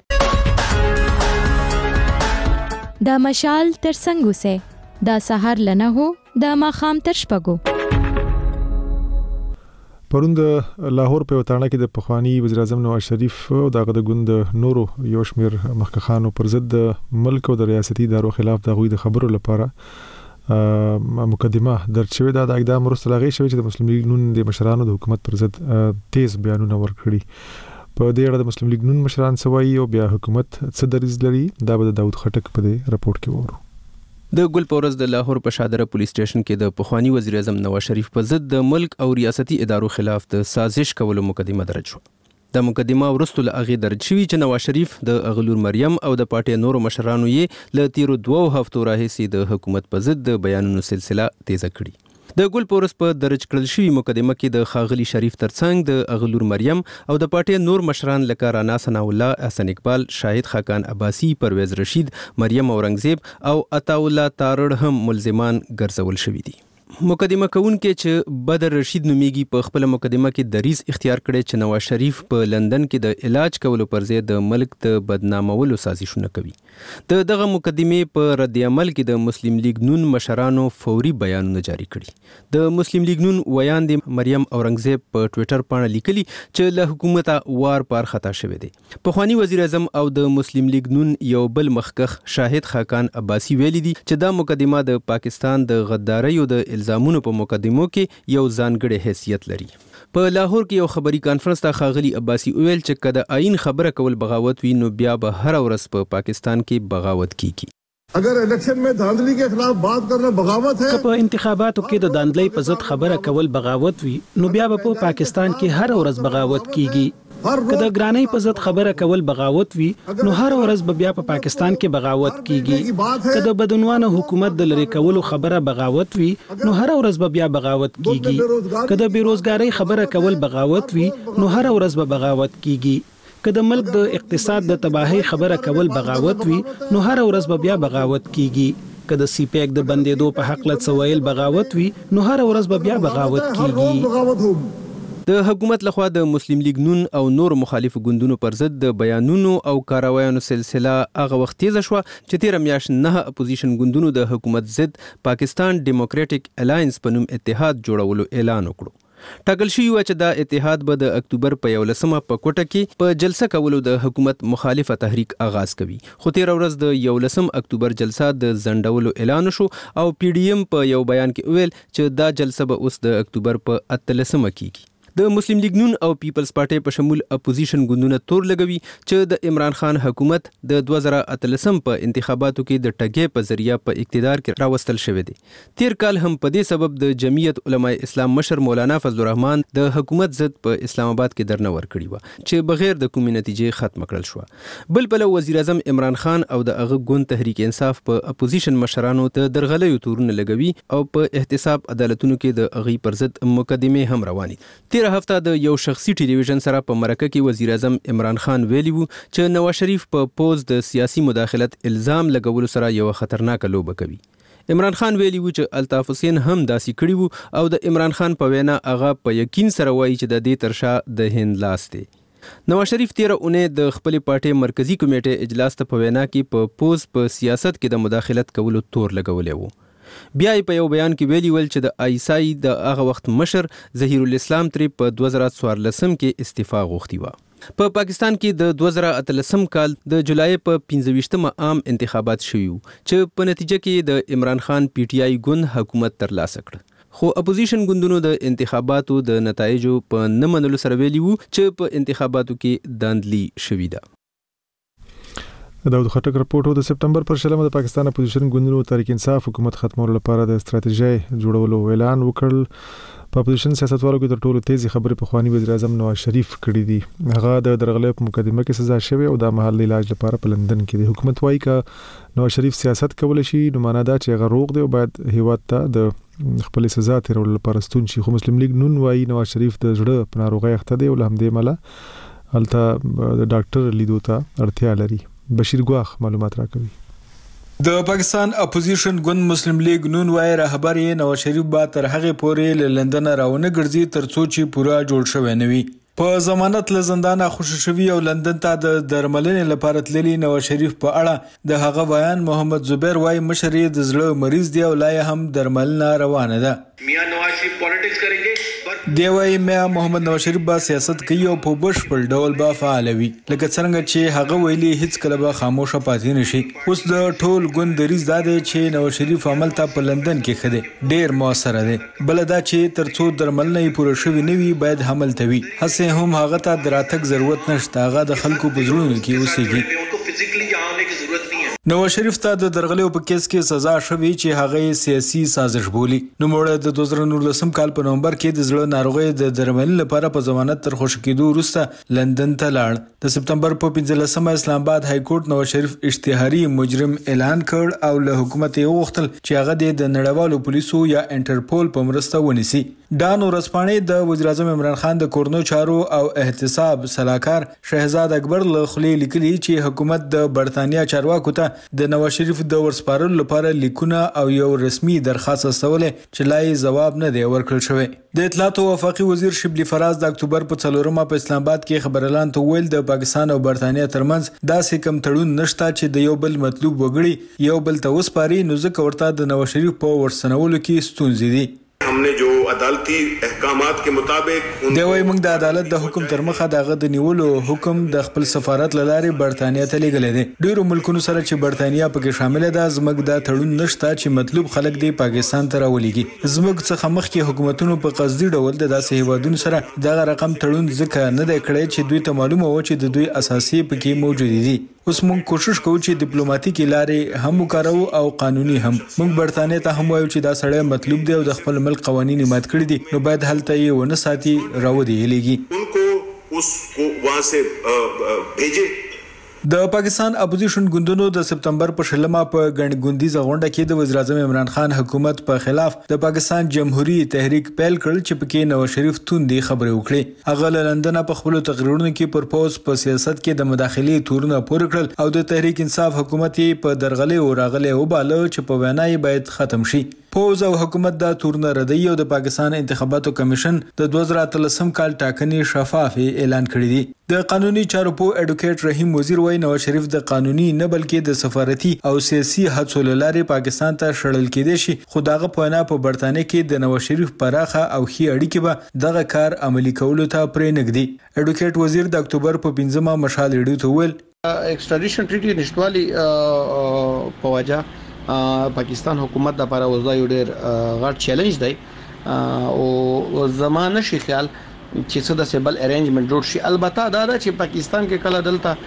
د مشال ترڅنګ اوسه د سحر لنه هو د ماخام تر شپږو. پرون د لاهور په وطن کې د پخوانی وزیر اعظم نواز شریف او دغه د ګوند نورو یو شمیر مخکخانو پر ضد ملک او د ریاستي ادارو خلاف د غوي د خبرو لپاره مقدمه درج شوې ده. د اقدام وروسته لاغي شوې چې د مسلم لیگ نون د مشرانو د حکومت پر ضد تیز بیانونه ورکړي. په دې اړه د مسلم لیگ نون مشران سوي او بیا حکومت څه دریځ لري دا به د داود خټک په دې راپورټ کې وورو. د ګل پورز د لاهور په شادره پولیس سټیشن کې د پخوانی وزیر اعظم نواز شریف په ضد د ملک او ریاستي ادارو خلاف د سازش کولو مقدمه درج شو. د مقدمه ورستو له اغه درج شوی چې نواز شریف د اغلور مریم او د پارټي نورو مشرانو یې له تیرو 2 هفتو راهیسې د حکومت په ضد د بیانونو سلسله تیزه کړي. د ګل پورس په درج کړل شوی مقدمه کې د خاغلی شریف ترڅنګ د اغلور مریم او د پارټي نور مشران لکه رانا ثنا الله، احسن اقبال، شاهد خاقان عباسی، پرویز رشید، مریم اورنګزیب او عطا الله تارړ هم ملزمان ګرځول شوی دي. مقدمه کون کې چې بدر رشید نومیږي په خپل مقدمه کې دریز اختیار کړي چې نواز شریف په لندن کې د علاج کولو پر ځای د ملک د بدنامولو سازشونه کوي. دغه مقدمه په رد عمل کې د مسلم لیگ نون مشرانو فوري بیانونه جاری کړي. د مسلم لیگ نون ویان د مریم اورنګزیب په ټوئیټر باندې لیکلي چې له حکومت وار پار خطا شوه دي. پخوانی وزیر اعظم او د مسلم لیگ نون یو بل مخکخ شاهد خاقان عباسی ویلي دي چې دا مقدمه د پاکستان د غدارۍ او د الزامونو په مقدمو کې یو ځانګړی حیثیت لري. په لاهور کې یو خبري کانفرنس ته خاغلی عباسی ویل چې کله آئین خبره کول بغاوت وي نو بیا به هر ورځ په پاکستان کې بغاوت کیږي. اگر الیکشن میں دھاندلی کے خلاف بات کرنا بغاوت ہے، په انتخاباتو کې د داندلۍ په ضد خبره کول بغاوت وي نو بیا به په پاکستان کې هر ورځ بغاوت کیږي. کله ګرانۍ په ضد خبره کول بغاوت وي نو هر ورځ به بیا په پاکستان کې بغاوت کیږي. کله بدعنوانه حکومت د لری کولو خبره بغاوت وي نو هر ورځ به بیا بغاوت کیږي. کله بیروزګاری خبره کول بغاوت وي نو هر ورځ به بغاوت کیږي. کله ملک د اقتصاد د تباہی خبره کول بغاوت وي نو هر ورځ به بیا بغاوت کیږي. کله سی پیک د بندیدو په حق لڅ ویل بغاوت وي نو هر ورځ به بیا بغاوت کیږي. د حکومت لخوا د مسلم لیگ نون او نور مخالف ګوندونو پر ضد د بیانونو او کاروایانو سلسله هغه وخت تیز شو چې تیر میاشت 9 اپوزیشن ګوندونو د حکومت ضد پاکستان ډیموکراټک الاینس په نوم اتحاد جوړولو اعلان وکړو. ټاکل شوی و چې دا اتحاد به د اکتوبر په 11مه په کوټه کې په جلسه کولو د حکومت مخالفه تحریک آغاز کوي. خو تیر ورځ د 11 اکتوبر جلسه د زندولو اعلان شو او پی ډی ایم په یو بیان کې ویل چې دا جلسه به اوس د اکتوبر په 13مه کېږي. د مسلم لیگ نون او پیپلز پارټي په شمول اپوزیشن ګوندونه تور لګوي چې د عمران خان حکومت د 2013 په انتخاباتو کې د ټګي په ذریعہ په اقتدار کې راوستل شوې دي. تیر کال هم په دې سبب د جمعیت علماء اسلام مشر مولانا فضل الرحمن د حکومت ضد په اسلام آباد کې درنه ورکړی و چې بغیر د کومې نتیجې ختم کړل شو. بل بل وزیر اعظم عمران خان او د هغه ګوند تحریک انصاف په اپوزیشن مشرانو ته درغلیو تورونه لګوي او په احتساب عدالتونو کې د هغه پر ضد مقدمه هم رواني. تیر هفته د یو شخصي ټلویزیون سره په مرکه کې وزیر اعظم عمران خان ویلي وو چې نواز شریف په پوز د سیاسي مداخلت الزام لګولو سره یو خطرناک لوبه کوي. عمران خان ویلي وو چې الطاف حسین هم داسې کړی وو او د عمران خان په وینا هغه په یقین سره وایي چې د دې ترشا د هند لاس دی. نواز شریف تیر اونۍ د خپل پارټي مرکزی کمیټې اجلاس ته په وینا کې په پوز په سیاست کې د مداخلت کولو تور لګولې وو. بیا په یو بیان کې ویلي ول چې د آیسای د هغه وخت مشر ظهیر الاسلام تری په 2014 کې استعفا غوښتي و. په پاکستان کې د 2013 کال د جولای په 25مه عام انتخابات شوي چې په نتیجه کې د عمران خان پی ټی آی ګوند حکومت ترلاسه کړ. خو اپوزیشن ګوندونو د انتخاباتو د نتایجو په نه منلو سره ویلي وو چې په انتخاباتو کې داندلی شوې ده. داود خټک راپورټ د سپتمبر پر 16 د پاکستان اپوزیشن ګوندونو تحریک انصاف حکومت ختمولو لپاره د ستراتیژي جوړولو اعلان وکړ. په اپوزیشن سیاستوالو کې تر ټولو تیزی خبرې په خواني وزیر اعظم نواز شریف کړې دي. هغه د درغلې په مقدمه کې سزا شوی او د محل علاج لپاره په لندن کې دی. حکومت وايي چې نواز شریف سیاست کول شي نو معنا دا چې هغه روغ دی او باید هیواد ته د خپل سزا تیرولو لپاره ستون شي. خو مسلم لیگ نون وايي نواز شریف د زړه په ناروغۍ اخته دی او لهمدې مله هلته د ډاکټر لیدو ته اړتیا لري. بشیر ګواخ معلومات راکوي. د پاکستان اپوزیشن ګوند مسلم لیگ نون وای رهبر نواز شریف با تر هغه پورې لندن راونه ګرځي ترڅو چې پورا جوړ شوی نه وي. په ضمانت له زندانه خوشی شوی او لندن ته د درملنې لپاره تللی نواز شریف په اړه د هغه بیان محمد زبیر وای مشر د زړه مریض دی او لا هم درملنه روانه ده. میاں نواز شریف پالیټکس کړي دی وای میاں محمد نواز شریف با سیاست کوي او په بشپړ ډول با فعال وي لکه څنګه چې هغه ویلي هیڅ کله به خاموشه پاتې نشي. اوس د ټول ګوند دریز دا دی چې نواز شریف عمل ته په لندن کې خده ډیر موثر دی. بل دا چې ترڅو درملنه پوره شوی نه وي باید حمل توي هڅه هم هغه ته دراتک ضرورت نشته. هغه د خلکو په زړونو کې اوسېږي. نواز شریف ته د درغلې په کیس کې سزا شوی چې هغه سیاسي سازش بولی. نو مړه د 2019 کال په نومبر کې د زړه ناروغۍ د درملنې لپاره په ضمانت تر خوشی کېدو وروسته لندن ته لاړ. د سپتمبر په 15مه اسلام آباد های کورټ نواز شریف اشتهاري مجرم اعلان کړ او له حکومت یې وغوښتل چې هغه د نړیوالو پولیسو یا انټرپول په مرسته ونیسي. ډان ورځپاڼې د وزیر اعظم عمران خان د کورنو چارو او احتساب صلاحکار شهزاد اکبر له خلی لیکلي چې حکومت د برتانیا چارواکو ته د نواز شریف د ورسپارلو لپاره لیکونه او یو رسمي درخواست استولې چې لای جواب نه دی ورکړل شوی. د اطلاعات او وفاقي وزیر شبلی فراز د اکتوبر په 4مه په اسلام آباد کې خبر اعلان ته ویل د پاکستان او برتانیا ترمنځ داسې کم تړون نشته چې د یو بل مطلوب وګړي یو بل ته وسپاري نو ځکه ورته د نواز شریف په ورسنولو کې ستونزې دي. हमने जो अदालती احکامات के मुताबिक دی وای موږ د عدالت د حکم تر مخه دغه د نیولو حکم د خپل سفارت لاره برتانیا ته لیږل دي. ډیرو ملکونو سره چې برتانیا پکې شامل ده زموږ د تړون نشته چې مطلوب خلک دی پاکستان ته راولېږي. زموږ څخه مخکې حکومتونو په قصدي ډول د داسې هیوادونو سره دغه رقم تړون ځکه نه دی کړی چې دوی ته معلومه و چې د دوی اساسي پکې موجود دي. اوس موږ کوشش کوو چې ډیپلوماټیکي لارې هم وکړو او قانوني هم. موږ برتانیا ته هم وایو چې دا سړی مطلوب دی او د خپل ملک قوانين مات کړی دي نو باید هلته یې ونه ساتي راودي لګي. उनको उसको वहां से भेजे. د پاکستان اپوزیشن ګوندونو د سپتمبر په 16مه په ګڼګوندیزه غونډه کې د وزیر اعظم عمران خان حکومت په خلاف د پاکستان جمهوریت تحریک پیل کړ چې پکې نواز شریف توندي خبرې وکړي. هغه له لندن په خپل تقریرونو کې پر پوز په سیاست کې د مداخلې تورونه پور کړل او د تحریک انصاف حکومت په درغلې او راغلې وباله چې په وینا یې باید ختم شي. پوز او حکومت دا تورونه ردی او د پاکستان انتخاباتو کمیشن د 2013 کال ټاکنې شفاف اعلان کړی دی. د قانوني چارو په اډوکیټ رحیم وزیر وای نواز شریف د قانوني نه بلکې د سفارتي او سیاسي هڅو لارې پاکستان ته شړل کېدی شي. خو دغه پوینا په برتانیا کې د نواز شریف پراخه او ښې اړیکې به دغه کار عملی کولو ته پرې نګدي. اډوکیټ وزیر د اکتوبر په 15مه مشال ریډیو ته ویل ایکسترادیشن ټریټي نشټوالي په وجه پاکستان حکومت د لپاره وځي یو ډېر غټ چیلنج دی او زمانه شي خیال چې څه د سیبل ارینجمنت جوړ شي. البته دا چې پاکستان کې کله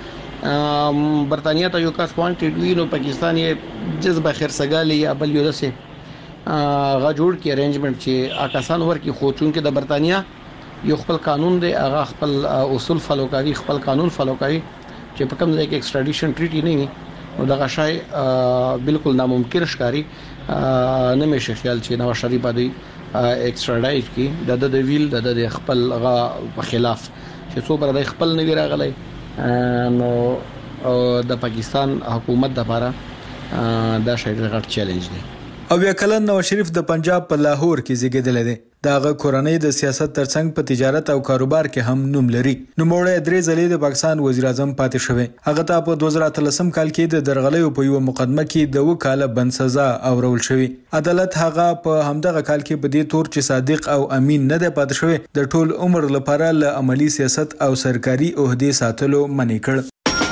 دلته برتانیا ته یو کاس وانټډ وی نو پاکستان یې جذبه خرڅګالي یا بل یو دسه غا جوړ کې ارینجمنت چې آکاسان ورکی خوچون کې د برتانیا یو خپل قانون دی هغه خپل اصول فالو کوي خپل قانون فالو کوي چې په کوم ځای کې ایکسترادیشن ټریټي نه وي نو دغه شای بالکل ناممکن ښکاری نه مې خیال چې نواز شریف باندې ایکستراډایټ کی د ویل د خپل غا خلاف چې څو بر د خپل نه راغلی نو د پاکستان حکومت د لپاره دا شی غټ چیلنج دی. او بیا کلن نواز شریف د پنجاب په لاهور کې زیږیدل دي. داغه کورنۍ د سیاست ترڅنګ په تجارت او کاروبار کې هم نوم لري. نوموړی درې ځلې د پاکستان وزیر اعظم پاتې شوی. هغه ته په 2013 کال کې د درغلیو په یو مقدمه کې د وکاله بند سزا اورول شوی. عدالت هغه په همدغه کال کې په دې تور چې صادق او امین نه دی پاتې شوی د ټول عمر لپاره له عملی سیاست او سرکاري عہدې ساتلو منع کړ.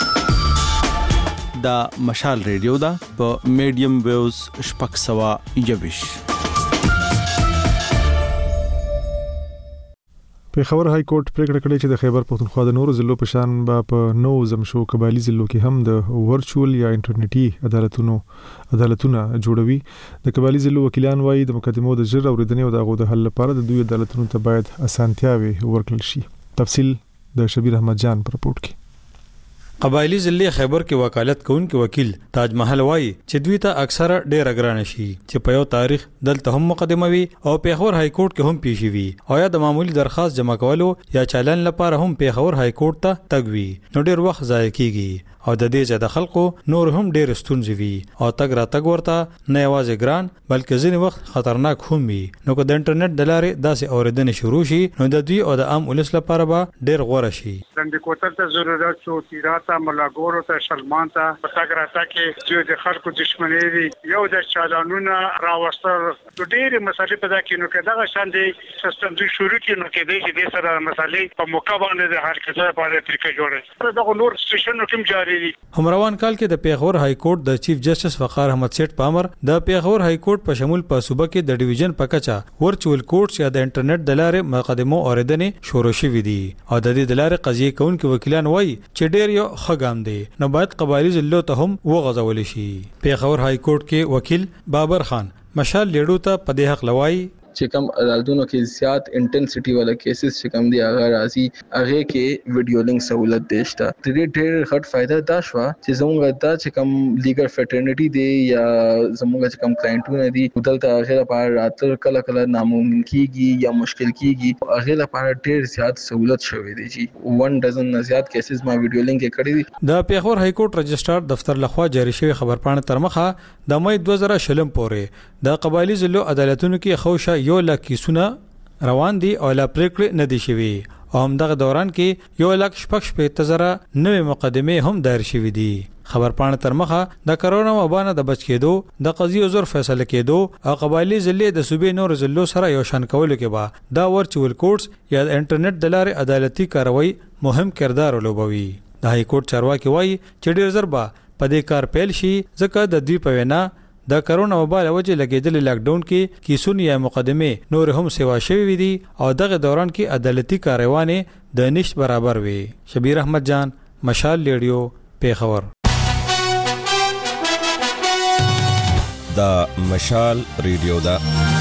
دا مشال ریډیو دا په میډیم ویوز شپږ سوه یویش. پیښور های کورټ پریکړه کړې چې د خیبر پښتونخوا د نورو ضلعو په شان به په نو زمشو قبایلی ضلعو کې هم د ورچوال یا انټرنیټي عدالتونه جوړوي. د قبایلی ضلعو وکیلان وایي د مقدمو د ژر اوریدنې او د هغو د حل لپاره د دوی عدالتونو ته باید اسانتیاوي ورکړل شي. تفصیل د شبیر احمد جان پر رپورټ کې. قبایلی ضلع خیبر کې وکالت کوونکی وکیل تاج محل وایي چې دوی ته اکثره ډېر ګران شي چې په یو تاریخ دلته هم مقدمه وي او پیښور های کورټ کې هم پیښ وي او یا د معمولی درخواست جمع کولو یا چالان لپاره هم پیښور های کورټ ته تګ وي نو ډېر وخت ضایع کیږي او د دې ځای د خلکو نور هم ډېر ستونزې وي او تګ را تګ ورته نه یوازې ګران بلکې ځینې وخت خطرناک هم وي. نو که د انټرنیټ د لارې داسې اورېدنې شروع شي نو د دوی او د عام ولس لپاره به ډېر غوره شي. د کوتل ته ضرورت شو تیراته ملاګورو ته شلمان ته په تګ را تګ کې چې د خلکو دښمنۍ وي یو د چالانونه راوستل ډېرې مسلې پیدا کړي. نو که دغه شان دی سیستم دوی شروع کړي نو کېدای شي دې سره مسلې په موقع باندې د هر کس لپاره طریقه جوړه دغه نور سټیشنونو کې جاری. هم روان کال کې د پیښور های کورټ د چیف جسټس وقار احمد سیټ په امر د پیښور های کورټ په شمول په صوبه کې د ډیویژن په کچه ورچوال کورټ یا د انټرنیټ د لارې مقدمو اوریدنې شروع شوې دي او د دې د لارې قضیې کوونکي وکیلان وایي چې ډېر یو ښه ګام دی نو باید قبایلی ضلعو ته هم وغځول شي. پیښور های کورټ کې وکیل بابر خان مشال لیډو ته په دې حق لوي چې کوم عدالتونو کې زیات انټنسټي والا کیسز چې کوم دی هغه راځي هغه کې ویډیو لینک سہولت دشته. د دې ډېر غټ فائدہ دا شو چې زموږ د چې کوم لیګل فټرنټي دی یا زموږ چې کوم کلاینټونه دي دلته هغه لپاره راتل کله کله ناممکن کیږي یا مشکل کیږي هغه لپاره ډېر زیات سہولت شوې دي چې 1 ډزن نه زیات کیسز ما ویډیو لینک کړی دي. د پیښور های کورټ رجسټر دفتر لخوا جاری شوی خبرپاڼه تر مخه د مې 2020 پورې د قبایلی ضلعو عدالتونو کې خوشا 1,00,000 کیسونه روان دي او لا پریکړه نه دي شوی او همدغه دوران کې 1,00,000 نوې مقدمه هم دایر شوې دي. خبرپاڼه تر مخه د کرونا وبا نه د بچ کېدو د قضیو زور فیصله کېدو او قبایلی ضلع د صوبې نور ضلعو سره یو شان کولو کې با دا ورچوال کورټس یا د انټرنیټ د لارې عدالتي کاروي مهم کردار ولوبوي. د های کورټ چارواکي وایي چې ډېر زر به په دې کار پیل شي ځکه د دوی په وینا د کرونا وبا له وجې لګیدل لاک ډاون کې کیسونه یا مقدمه نور هم سیوا شوی دي او دغه دوران کې عدالتي کاروانې د نشټ برابر وي. شبیر احمد جان مشال ریډیو پیښور. دا مشال ریډیو دا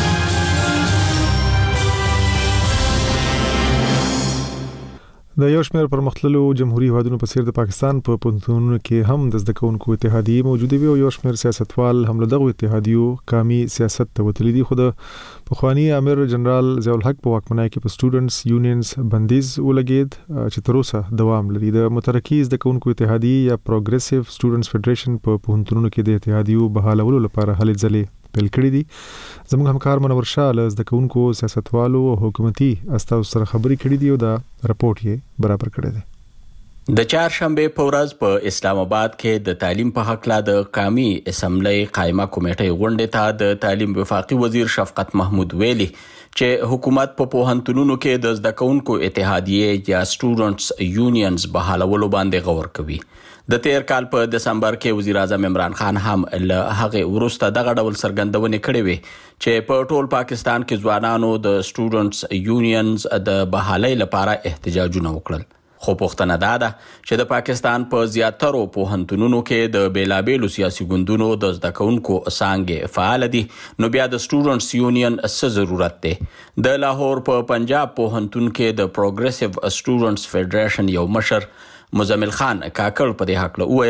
د یو شمېر پرمختللو جمهوریت هیوادونو په څیر د پاکستان په پوهنتونونو کې هم د زده کوونکو اتحادیې موجوده وي او یو شمېر سیاستوال هم له دغو اتحادیو کامي سیاست ته وتلي دي. خو د پخوانی امیر جنرال ضیاء الحق په واکمنۍ کې په سټوډنټس یونینز بندیز ولګید چې تر اوسه دوام لري. د مترقي زده کوونکو اتحادیې یا پروګریسیو سټوډنټس فدریشن په پوهنتونونو کې د اتحادیو بحالولو لپاره هلې ځلې پیل کړی دي. زموږ همکار منور شاه له زده کوونکو سیاستوالو او حکومتي استازو سره خبرې کړې دي او دا رپورټ یې برابر کړی دی. د چهارشنبه په ورځ په اسلام آباد کې د تعلیم په حق لا د قومي اسمبلی قائمه کمیټې غونډې ته د تعلیم وفاقي وزیر شفقت محمود ویلي چې حکومت په پوهنتونونو کې د زده کوونکو اتحادیې یا سټوډنټس یونینز بحالولو باندې غور کوي. د تیر کال په دسمبر کې وزیر اعظم عمران خان هم له هغه وروسته دغه ډول څرګندونې کړې وې چې په ټول پاکستان کې ځوانانو د سټوډنټس یونینز د بحالۍ لپاره احتجاجونه وکړل. خو پوښتنه دا ده چې د پاکستان په زیاترو پوهنتونونو کې د بیلابیلو سیاسي ګوندونو د زده کوونکو څانګې فعال دي نو بیا د سټوډنټس یونین څه ضرورت دی. د لاهور په پنجاب پوهنتون کې د پروګریسیو سټوډنټس فدریشن یو مشر مزمل خان کاکړ په دې حق له وویل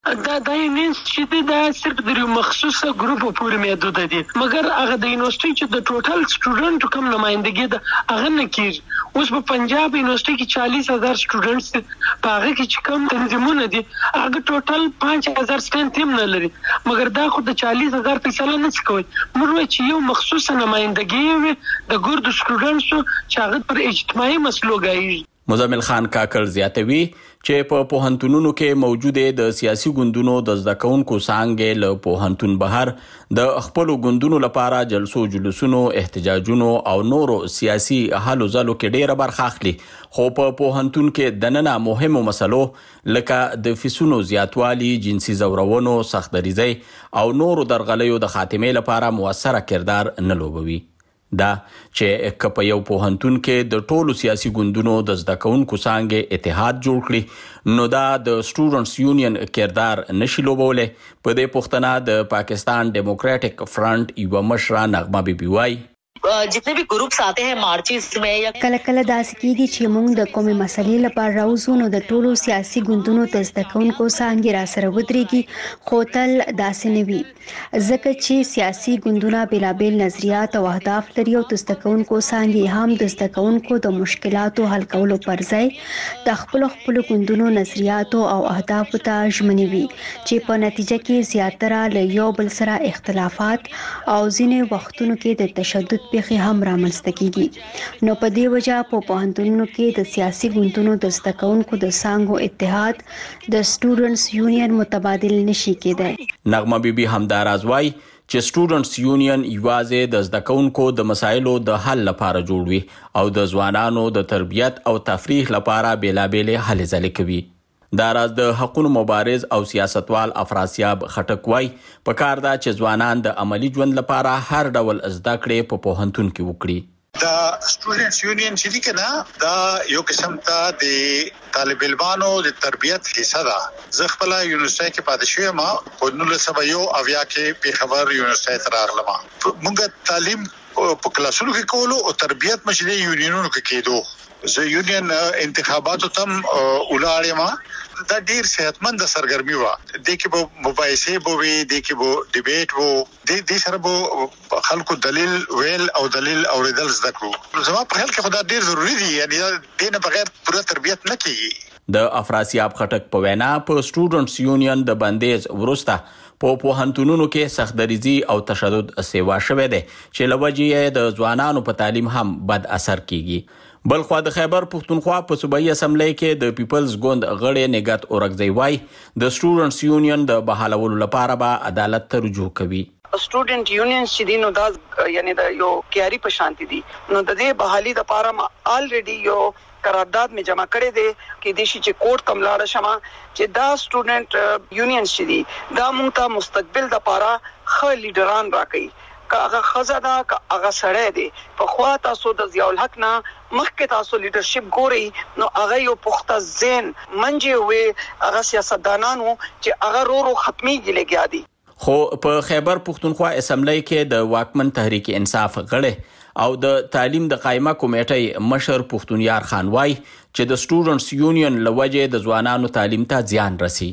دا یونینز چې دا صرف د مخصوصه ګروپ پورې محدود دي، مګر هغه د یونیورسيټي چې د ټوټل سټوډنټ کوم نمائندګي ده هغه نه کیږي. اوس په پنجاب یونیورسيټي کې 40,000 سټوډنټس دي، په هغه کې چې کوم تنظیمونه دي هغه ټوټل 5,000 سټوډنټ هم نه لري، مګر دا خو د 40,000 فیصله نه کوي. موږ چې یو مخصوصه نمائندګي وي د ګردو سټوډنټسو چې هغه پر اجتماعي مسلو غایي. مزمل خان کاکړ زیاتوي چې په پوهنتونونو کې موجوده د سیاسي ګوندونو د زده کوونکو څانګې له پوهنتون بهر د خپل ګوندونو لپاره جلسو جلوسونو احتجاجونو او نورو سیاسي هلو ځلو کې ډیره برخه اخلي، خو په پوهنتون کې دننه مهمو مسلو لکه د فیسونو زیاتوالی، جنسي زورونو، سختدریزۍ او نورو درغلیو د خاتمې لپاره موثره کردار نه لوبوي. دا چې که په یو پوهنتون کې د ټولو سیاسي ګوندونو د زده کوونکو څانګې اتحاد جوړ کړي نو دا د سټوډنټس یونین کردار نشي لوبولی. په دې پوښتنه د پاکستان ډیموکریټک فرنٹ یوه مشره نغمه بیبي وایي जितने भी ग्रुप्स आते हैं मार्चेस में या कल داسې کېږي چې موږ د کومې مسلې لپاره راوځو نو د ټولو سیاسي ګوندونو د زده کوونکو څانګې راسره ودرېږي، خو تل داسې نه وي ځکه چې سیاسي ګوندونه بېلابېل نظریات او اهداف لري او د زده کوونکو څانګې هم د زده کوونکو د مشکلاتو حل کولو پر ځای د خپلو ګوندونو نظریاتو او اهدافو ته ژمنې وي چې په نتیجه کې زیاتره له یو بل سره اختلافات او ځینې وختونو کې د تشدد پیښې هم رامنځته کیږي. نو په دې وجه په پوهنتونونو کې د سیاسي ګوندونو د زده کوونکو د څانګو اتحاد د سټوډنټس یونین متبادل نشي کېدای. نغمه بیبي همداراز وایي چې سټوډنټس یونین یوازې د زده کوونکو د مسایلو د حل لپاره جوړ وي او د ځوانانو د تربیت او تفریح لپاره بیلابېلې هلې ځلې کوي. دا راز د حقوقو مبارز او سیاستوال افراسیاب خټک وایي پکار ده چې ځوانان د عملی ژوند لپاره هر ډول زده کړې په پوهنتون کې وکړي. دا سټوډنټس یونین چې دی کنه دا یو قسم ته د طالب علمانو د تربیت حصہ ده. زه خپل یونیورسيټي کې پاتې شوم په 1991 کې په خبر یونیورسيټي ته راغلم. موږ تعلیم په کلاسونو کې کولو او تربیت مشري یونینونو کې کېدو. زه یونین انتخاباتو تم ولاړم. دا ډیر صحتمند سرګرمي و. د کې به مباحثه بوي، د کې به ډیبیټ وو، د سره به خلکو دلیل ویل او دلیل اوریدل زده کړو. زما په خیال کې خدا ډیر ضروری دی، یعنی دینه بغیر پوره تربیت نه کیږي. د افراسیاب خټک په وینا په سټوډنټس یونین د بندیز ورسته په پوهنتونونو کې سختدریزي او تشدد سیوا شوه دی چې لوجې د ځوانانو په تعلیم هم بد اثر کیږي. بلخوا د خیبر پښتونخوا په صوبایي اسمبلی کې د پیپلز ګوند غړی نګات اورګزی وای د سټوډنټس یونین د بحالولو لپاره به عدالت ته رجوع کوي. سټوډنټ یونین چې دي نو دا یعنی دا یو کیاري په شانتي دي، نو د دې بحالي د لپاره ما الریډي یو قرارداد می جمع کړی دی کې د شي چې کوټ کم لاړ شمه چې دا سټوډنټ یونین چې دي دا مونږ ته مستقبل د لپاره خ لیډران راکړي. هغه خزاده هغه سړی دی په خوا تاسو د ضیاء الحق نه مخکې تاسو لیډرشپ ګوري نو هغه یو پخته ذهن منځي وي هغه سیاستدانانو چې هغه رو ختمي لګیا دي. خو په خیبر پښتونخوا اسمبلی کې د واکمن تحریک انصاف غړی او د تعلیم د قائمه کمیټې مشر پښتونیار خان وای چې د سټوډنټس یونین لوجه د ځوانانو تعلیم ته زیان رسی.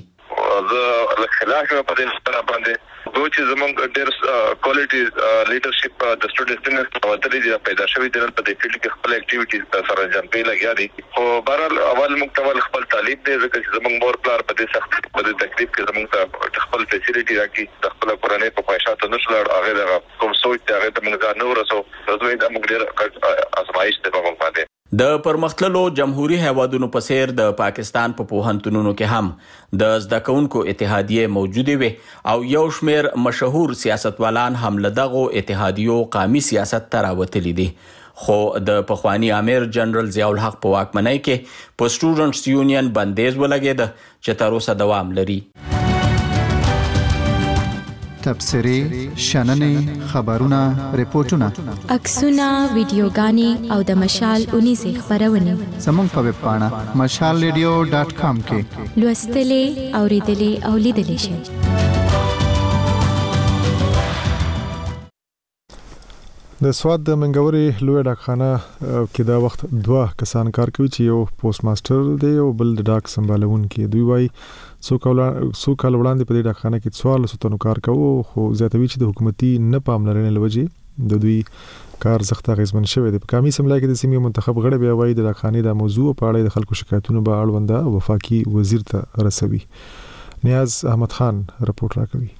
زه خلاف په دې سره باندې دوی چې زمونږ ډېر کوالټي لیډرشپ د سټوډنټس په وتلې دی پیدا شوی دی په دې فیلډ کې خپل اکټیویټیز سره جنبې لګیا دي. خو بهرحال اول مکتمل خپل تعلیم دی ځکه چې زمونږ مور پلار په دې سخت په دې تکلیف کې زمونږ ته خپل فیسیلیټي راکړي د خپل کورنۍ په پښاته نشلړ هغه د کوم سوچ ته هغه د موږ نه ورسو زه د موږ ډېر ازمایښت په موږ باندې د پرمختللو جمهوریت هیوادونو په څیر د پاکستان په پوهنتونونو کې هم د زده کوونکو اتحادیه موجوده وي او یو شمیر مشهور سیاستوالان هم له دغو اتحادیو قومي سیاست ته راوتلي دي. خو د پخوانی امیر جنرال ضیاء الحق په واکمنۍ کې په سټوډنټس یونین بندیز ولګید چې تر اوسه دوام لري. تبصرې، شننې، خبرونه، ریپورتونه، عکسونه، ویډیوګانې او د مشال 19 خبرونه زموږ په ویب پاڼه mashalradio.com کې لوستلې، اوریدلې او لیدلې شئ. د سواد د منګوري لوی ډاکخانه کې دا وخت 2 کسان کار کوي چې یو پوسټ ماستر دی او بل د ډاک سمبالون کې. دوی وايي څو کال وړاندې په دې ډاکخانه کې 1400 تنو کار کوي، خو زیاتوي چې د حکومتي نه پاملرنې لوجې د دوی کار سخت غیزمن شوی دی. په کمی سملای کې د سیمې منتخب غړي بیا وايي د ډاکخانې د موضوع په اړه د خلکو شکایتونو به اړونده وفاقي وزیر ته رسوي. نیاز احمد خان رپورټ راکوي.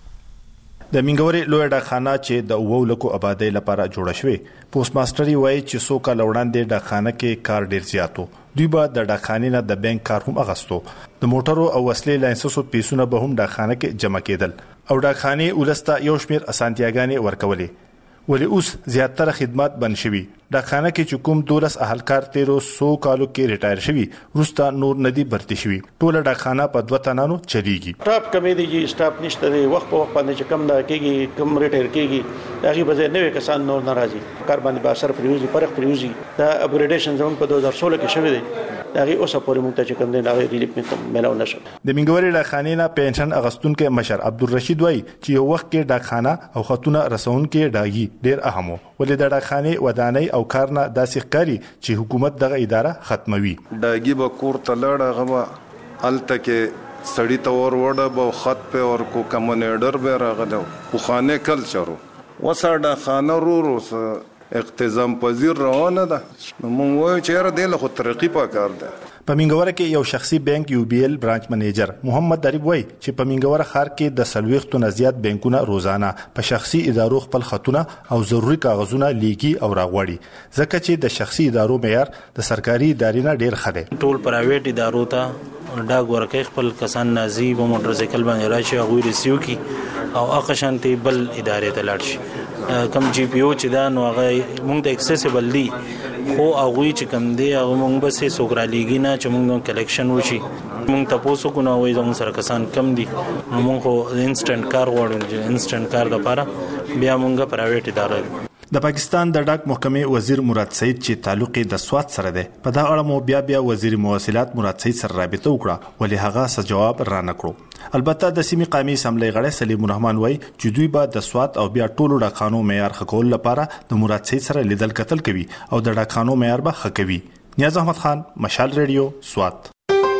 د منګوري لوی ډاکخانه چې د 9 لکو آبادی لپاره جوړه شوې، پوسټ ماستر وایي چې 100 کال وړاندې ډاکخانه کې کار ډیر زیاتو. دوی به د ډاکخانې نه د بانک کار هم اغستو، د موټرو او وسلې لایسنسو پیسونه به هم ډاکخانه کې جمع کېدل او ډاکخانې ولسته یو شمیر اسانتیاګانې ورکولې. ولی اوس زیاتره خدمات بند شوي. ډاکخانه کې چې کوم 12 اهلکار 1300 کالو کې ریټایر شوي، روستا نور ندي برتي شوي. ټول ډاکخانه په 2 تنانو چلیږي. سټاف کمی دی، سټاف نشته دی، وخت په وخت باندې چې کم دا کېږي، کم ریټایر کېږي، هغه به نوې کسان نور ناراضي کار باندې به اثر پریوزي، فرق پریوزي. دا اپګریډیشن زموږ په 2016 کې شوی دی، هغه اوسه پورې مونږ ته چې کوم دی هغه ریلیف ملاو نشو. د منګوري ډاکخانې نه پنشن اغستونکو مشر عبدالرشید وای چې یو وخت کې ډاکخانه او خطونه رسونکو ډاګي ډیر اهم وو، ولې د ډاکخانې ودانۍ او کارنه داسې ښکاري چې حکومت دغه اداره ختموي. ډاګي به کور ته لاړه غوا الته کې سړی ته ور وړه به خط په اور کو کمونیډر به راغلو خو خانه کلچرو وسه ډاکخانه رورو اقتزام پذیر روانه ده. مونږ وایو چې را دی له خو ترقی پکار ده. په منګوره کې یو شخصي بانک یو بی ال برانچ منیجر محمد دریب وای چې په منګوره ښار کې د 40 نه زیات بانکونه روزانه په شخصي ادارو خپل خطونه او ضروري کاغذونه لیکي او راغوړي، ځکه چې د شخصي ادارو معیار د سرکاري ادارې نه ډیر ښه دی. ټول پرایویټ ادارو ته ډاګ ورکې خپل کسان نازي په موټر سایکل باندې راشي، هغه ریسیو کی او هغه شانتي بل ادارې ته لاړ شي. کم جی پی او چې دا نو هغه مونږ ته اکسیسیبل دی، خو هغه چې کم دی هغه مونږ به سه سوګرا لیګی نه چې مونږ کلیکشن وشي. مونږ تاسو کو نو وای زموږ سره کسان کم دي، مونږ خو انسټنټ کار غواړو، چې انسټنټ کار لپاره بیا مونږه پرایویټ ادارې. د پاکستان د ډاک محکمې وزیر مراد سعید چې تعلق د سواد سره ده، په دا اړه مو بیا وزیر مواصلات مراد سعید سره رابطه وکړه، ولې هغه څه جواب را نه کړو. البته د سیمې قومي اسمبلی غړی سلیم الرحمن وای چې دوی به د سواد او بیا ټولو ډاکخانو معیار خکول لپاره د مراد سعید سره لیدل کتل کوي او د ډاکخانو معیار به خکوي. نیاز احمد خان، مشال ریډیو، سواد.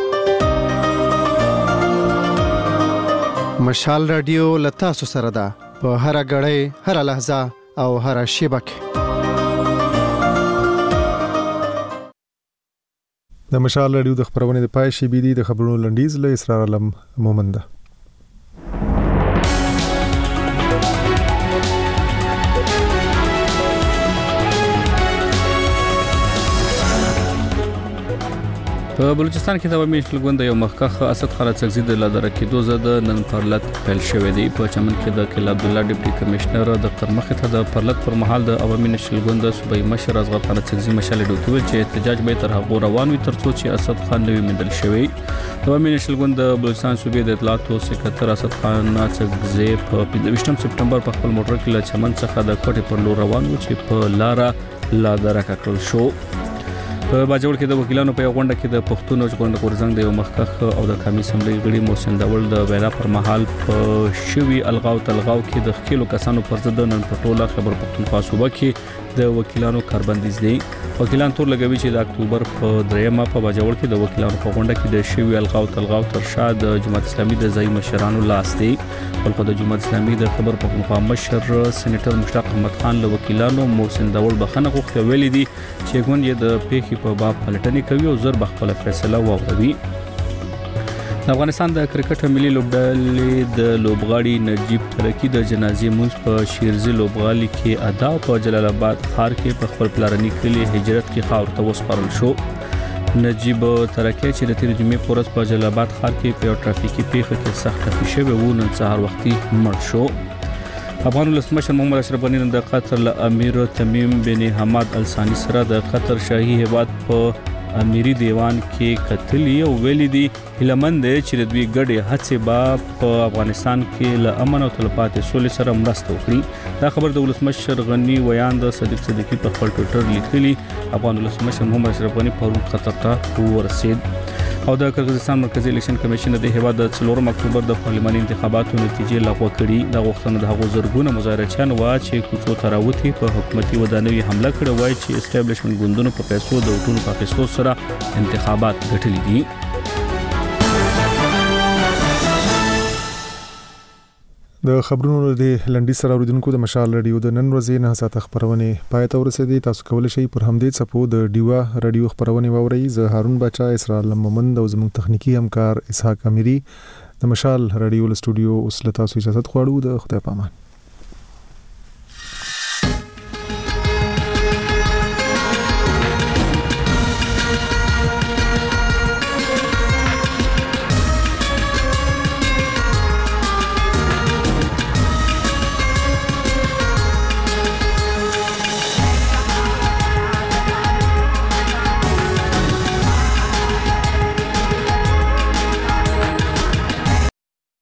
مشال ریډیو لتا سره ده په هر غړی، هر لحظه او هر شیبه کې. د مشال ریډیو د خبرونه د پای شي بيدي د خبرونو لنډیز له اسرار علم مومنده. په بلوچستان کې د عوامي شلګوند یو مخکخ اسد خالد سګزي د لادر کېدو زده نن پرلط پیل شوې دی. په چمن کې د کلا عبد الله ډیپټي کمشنر دفتر مخې ته د پرلط پر مهال د عوامي شلګوند صوبایي مشر اصغر خالد سګزي مشال ډوتول چې احتجاج به تر هغه روان وي ترڅو چې اسد خان نوی مندل شوی. د عوامي شلګوند د بلوچستان صوبې د اطلاعات او سکرټر اسد خان سګزي په 25 سپټمبر په خپل موټر کې له چمن څخه د کوټې پر لور روان و چې په لاره لادر کړل شو. په باجوړ کې د وکیلانو په غونډه کې د پښتون او ژوند کورزنګ د یو مخکخ او د کمی سملې غړي محسن داول د وینا پر مهال په شوی الغاو تلغاو کې د خېلو کسانو پر ضد نن په ټوله خبر پښتونخوا صوبه کې د وکیلانو کاربندیز دي. وکیلان تور لګوي چې د اکتوبر په 3 په باجوړ کې د وکیلانو په غونډه کې د شوی الغاو تلغاو تر شا د جماعت اسلامي د ځای مشرانو لاس دی. بلخو د جماعت اسلامي د خبر پښتونخوا مشر سېنیټر مشتاق احمد خان له وکیلانو محسن داول بخنه غوښتي ویلي دي چې ګوند یې د پیښې په باب پلټنې کوي او زر بخپل فیصله واوروي. د افغانستان د کرکټ ملي لوبډلې د لوبغاړي نجیب ترکی د جنازې مونږ په شیرزي لوبغالي کې ادا په جلال آباد ښار کې په خپل پلارني کلی هجرت کې خاور ته وسپارل شو. نجیب ترکی چې د تیر جمعې پورز په جلال آباد ښار کې په ټرافیکي پیښه کې سخت ټپي شوی و نن سهار وختي مړ شو. افغان ولسمشر محمد اشرف غنی د قطر له امیر تمیم بن حماد الثانی سره د قطر شاهي هیواد په امیری دیوان کې کتلی او ویلي دي هلمند چې د دوی ګډې هڅې به په افغانستان کې له امن او تلپاتې سولې سره مرسته وکړي. دا خبر د ولسمشر غنی ویان د صدیق صدیقی په خپل ټویټر لیکلي. افغان ولسمشر محمد اشرف غنی پرون قطر ته ورسید. او د قرغیزستان مرکزی الیکشن کمیشن د هیواد د 4 اکتوبر د پارلماني انتخاباتو نتیجې لغوه کړي. د غوښتنې د هغو زرګونه مظاهرچیان وا چې کوڅو ته راوتي په حکومتي ودانوي حمله کړې وای چې اسټابلیشمنت ګوندونو په پیسو د وټونو په اخیستو سره انتخابات ګټلي دي. د خبرونو د لنډي سره اوریدونکو د مشال رادیو د نن ورځې نه ساعت خبرونه پای ته ورسېدي. تاسو کولای شئ پر همدې څپو د ډیوا رادیو خبرونه واورئ. زه هارون بچا، اسرار مومند او زموږ تخنیکی همکار اسحاق امیری د مشال رادیو له سټوډیو اوس له تاسو اجازه غواړو. د خدای پامان.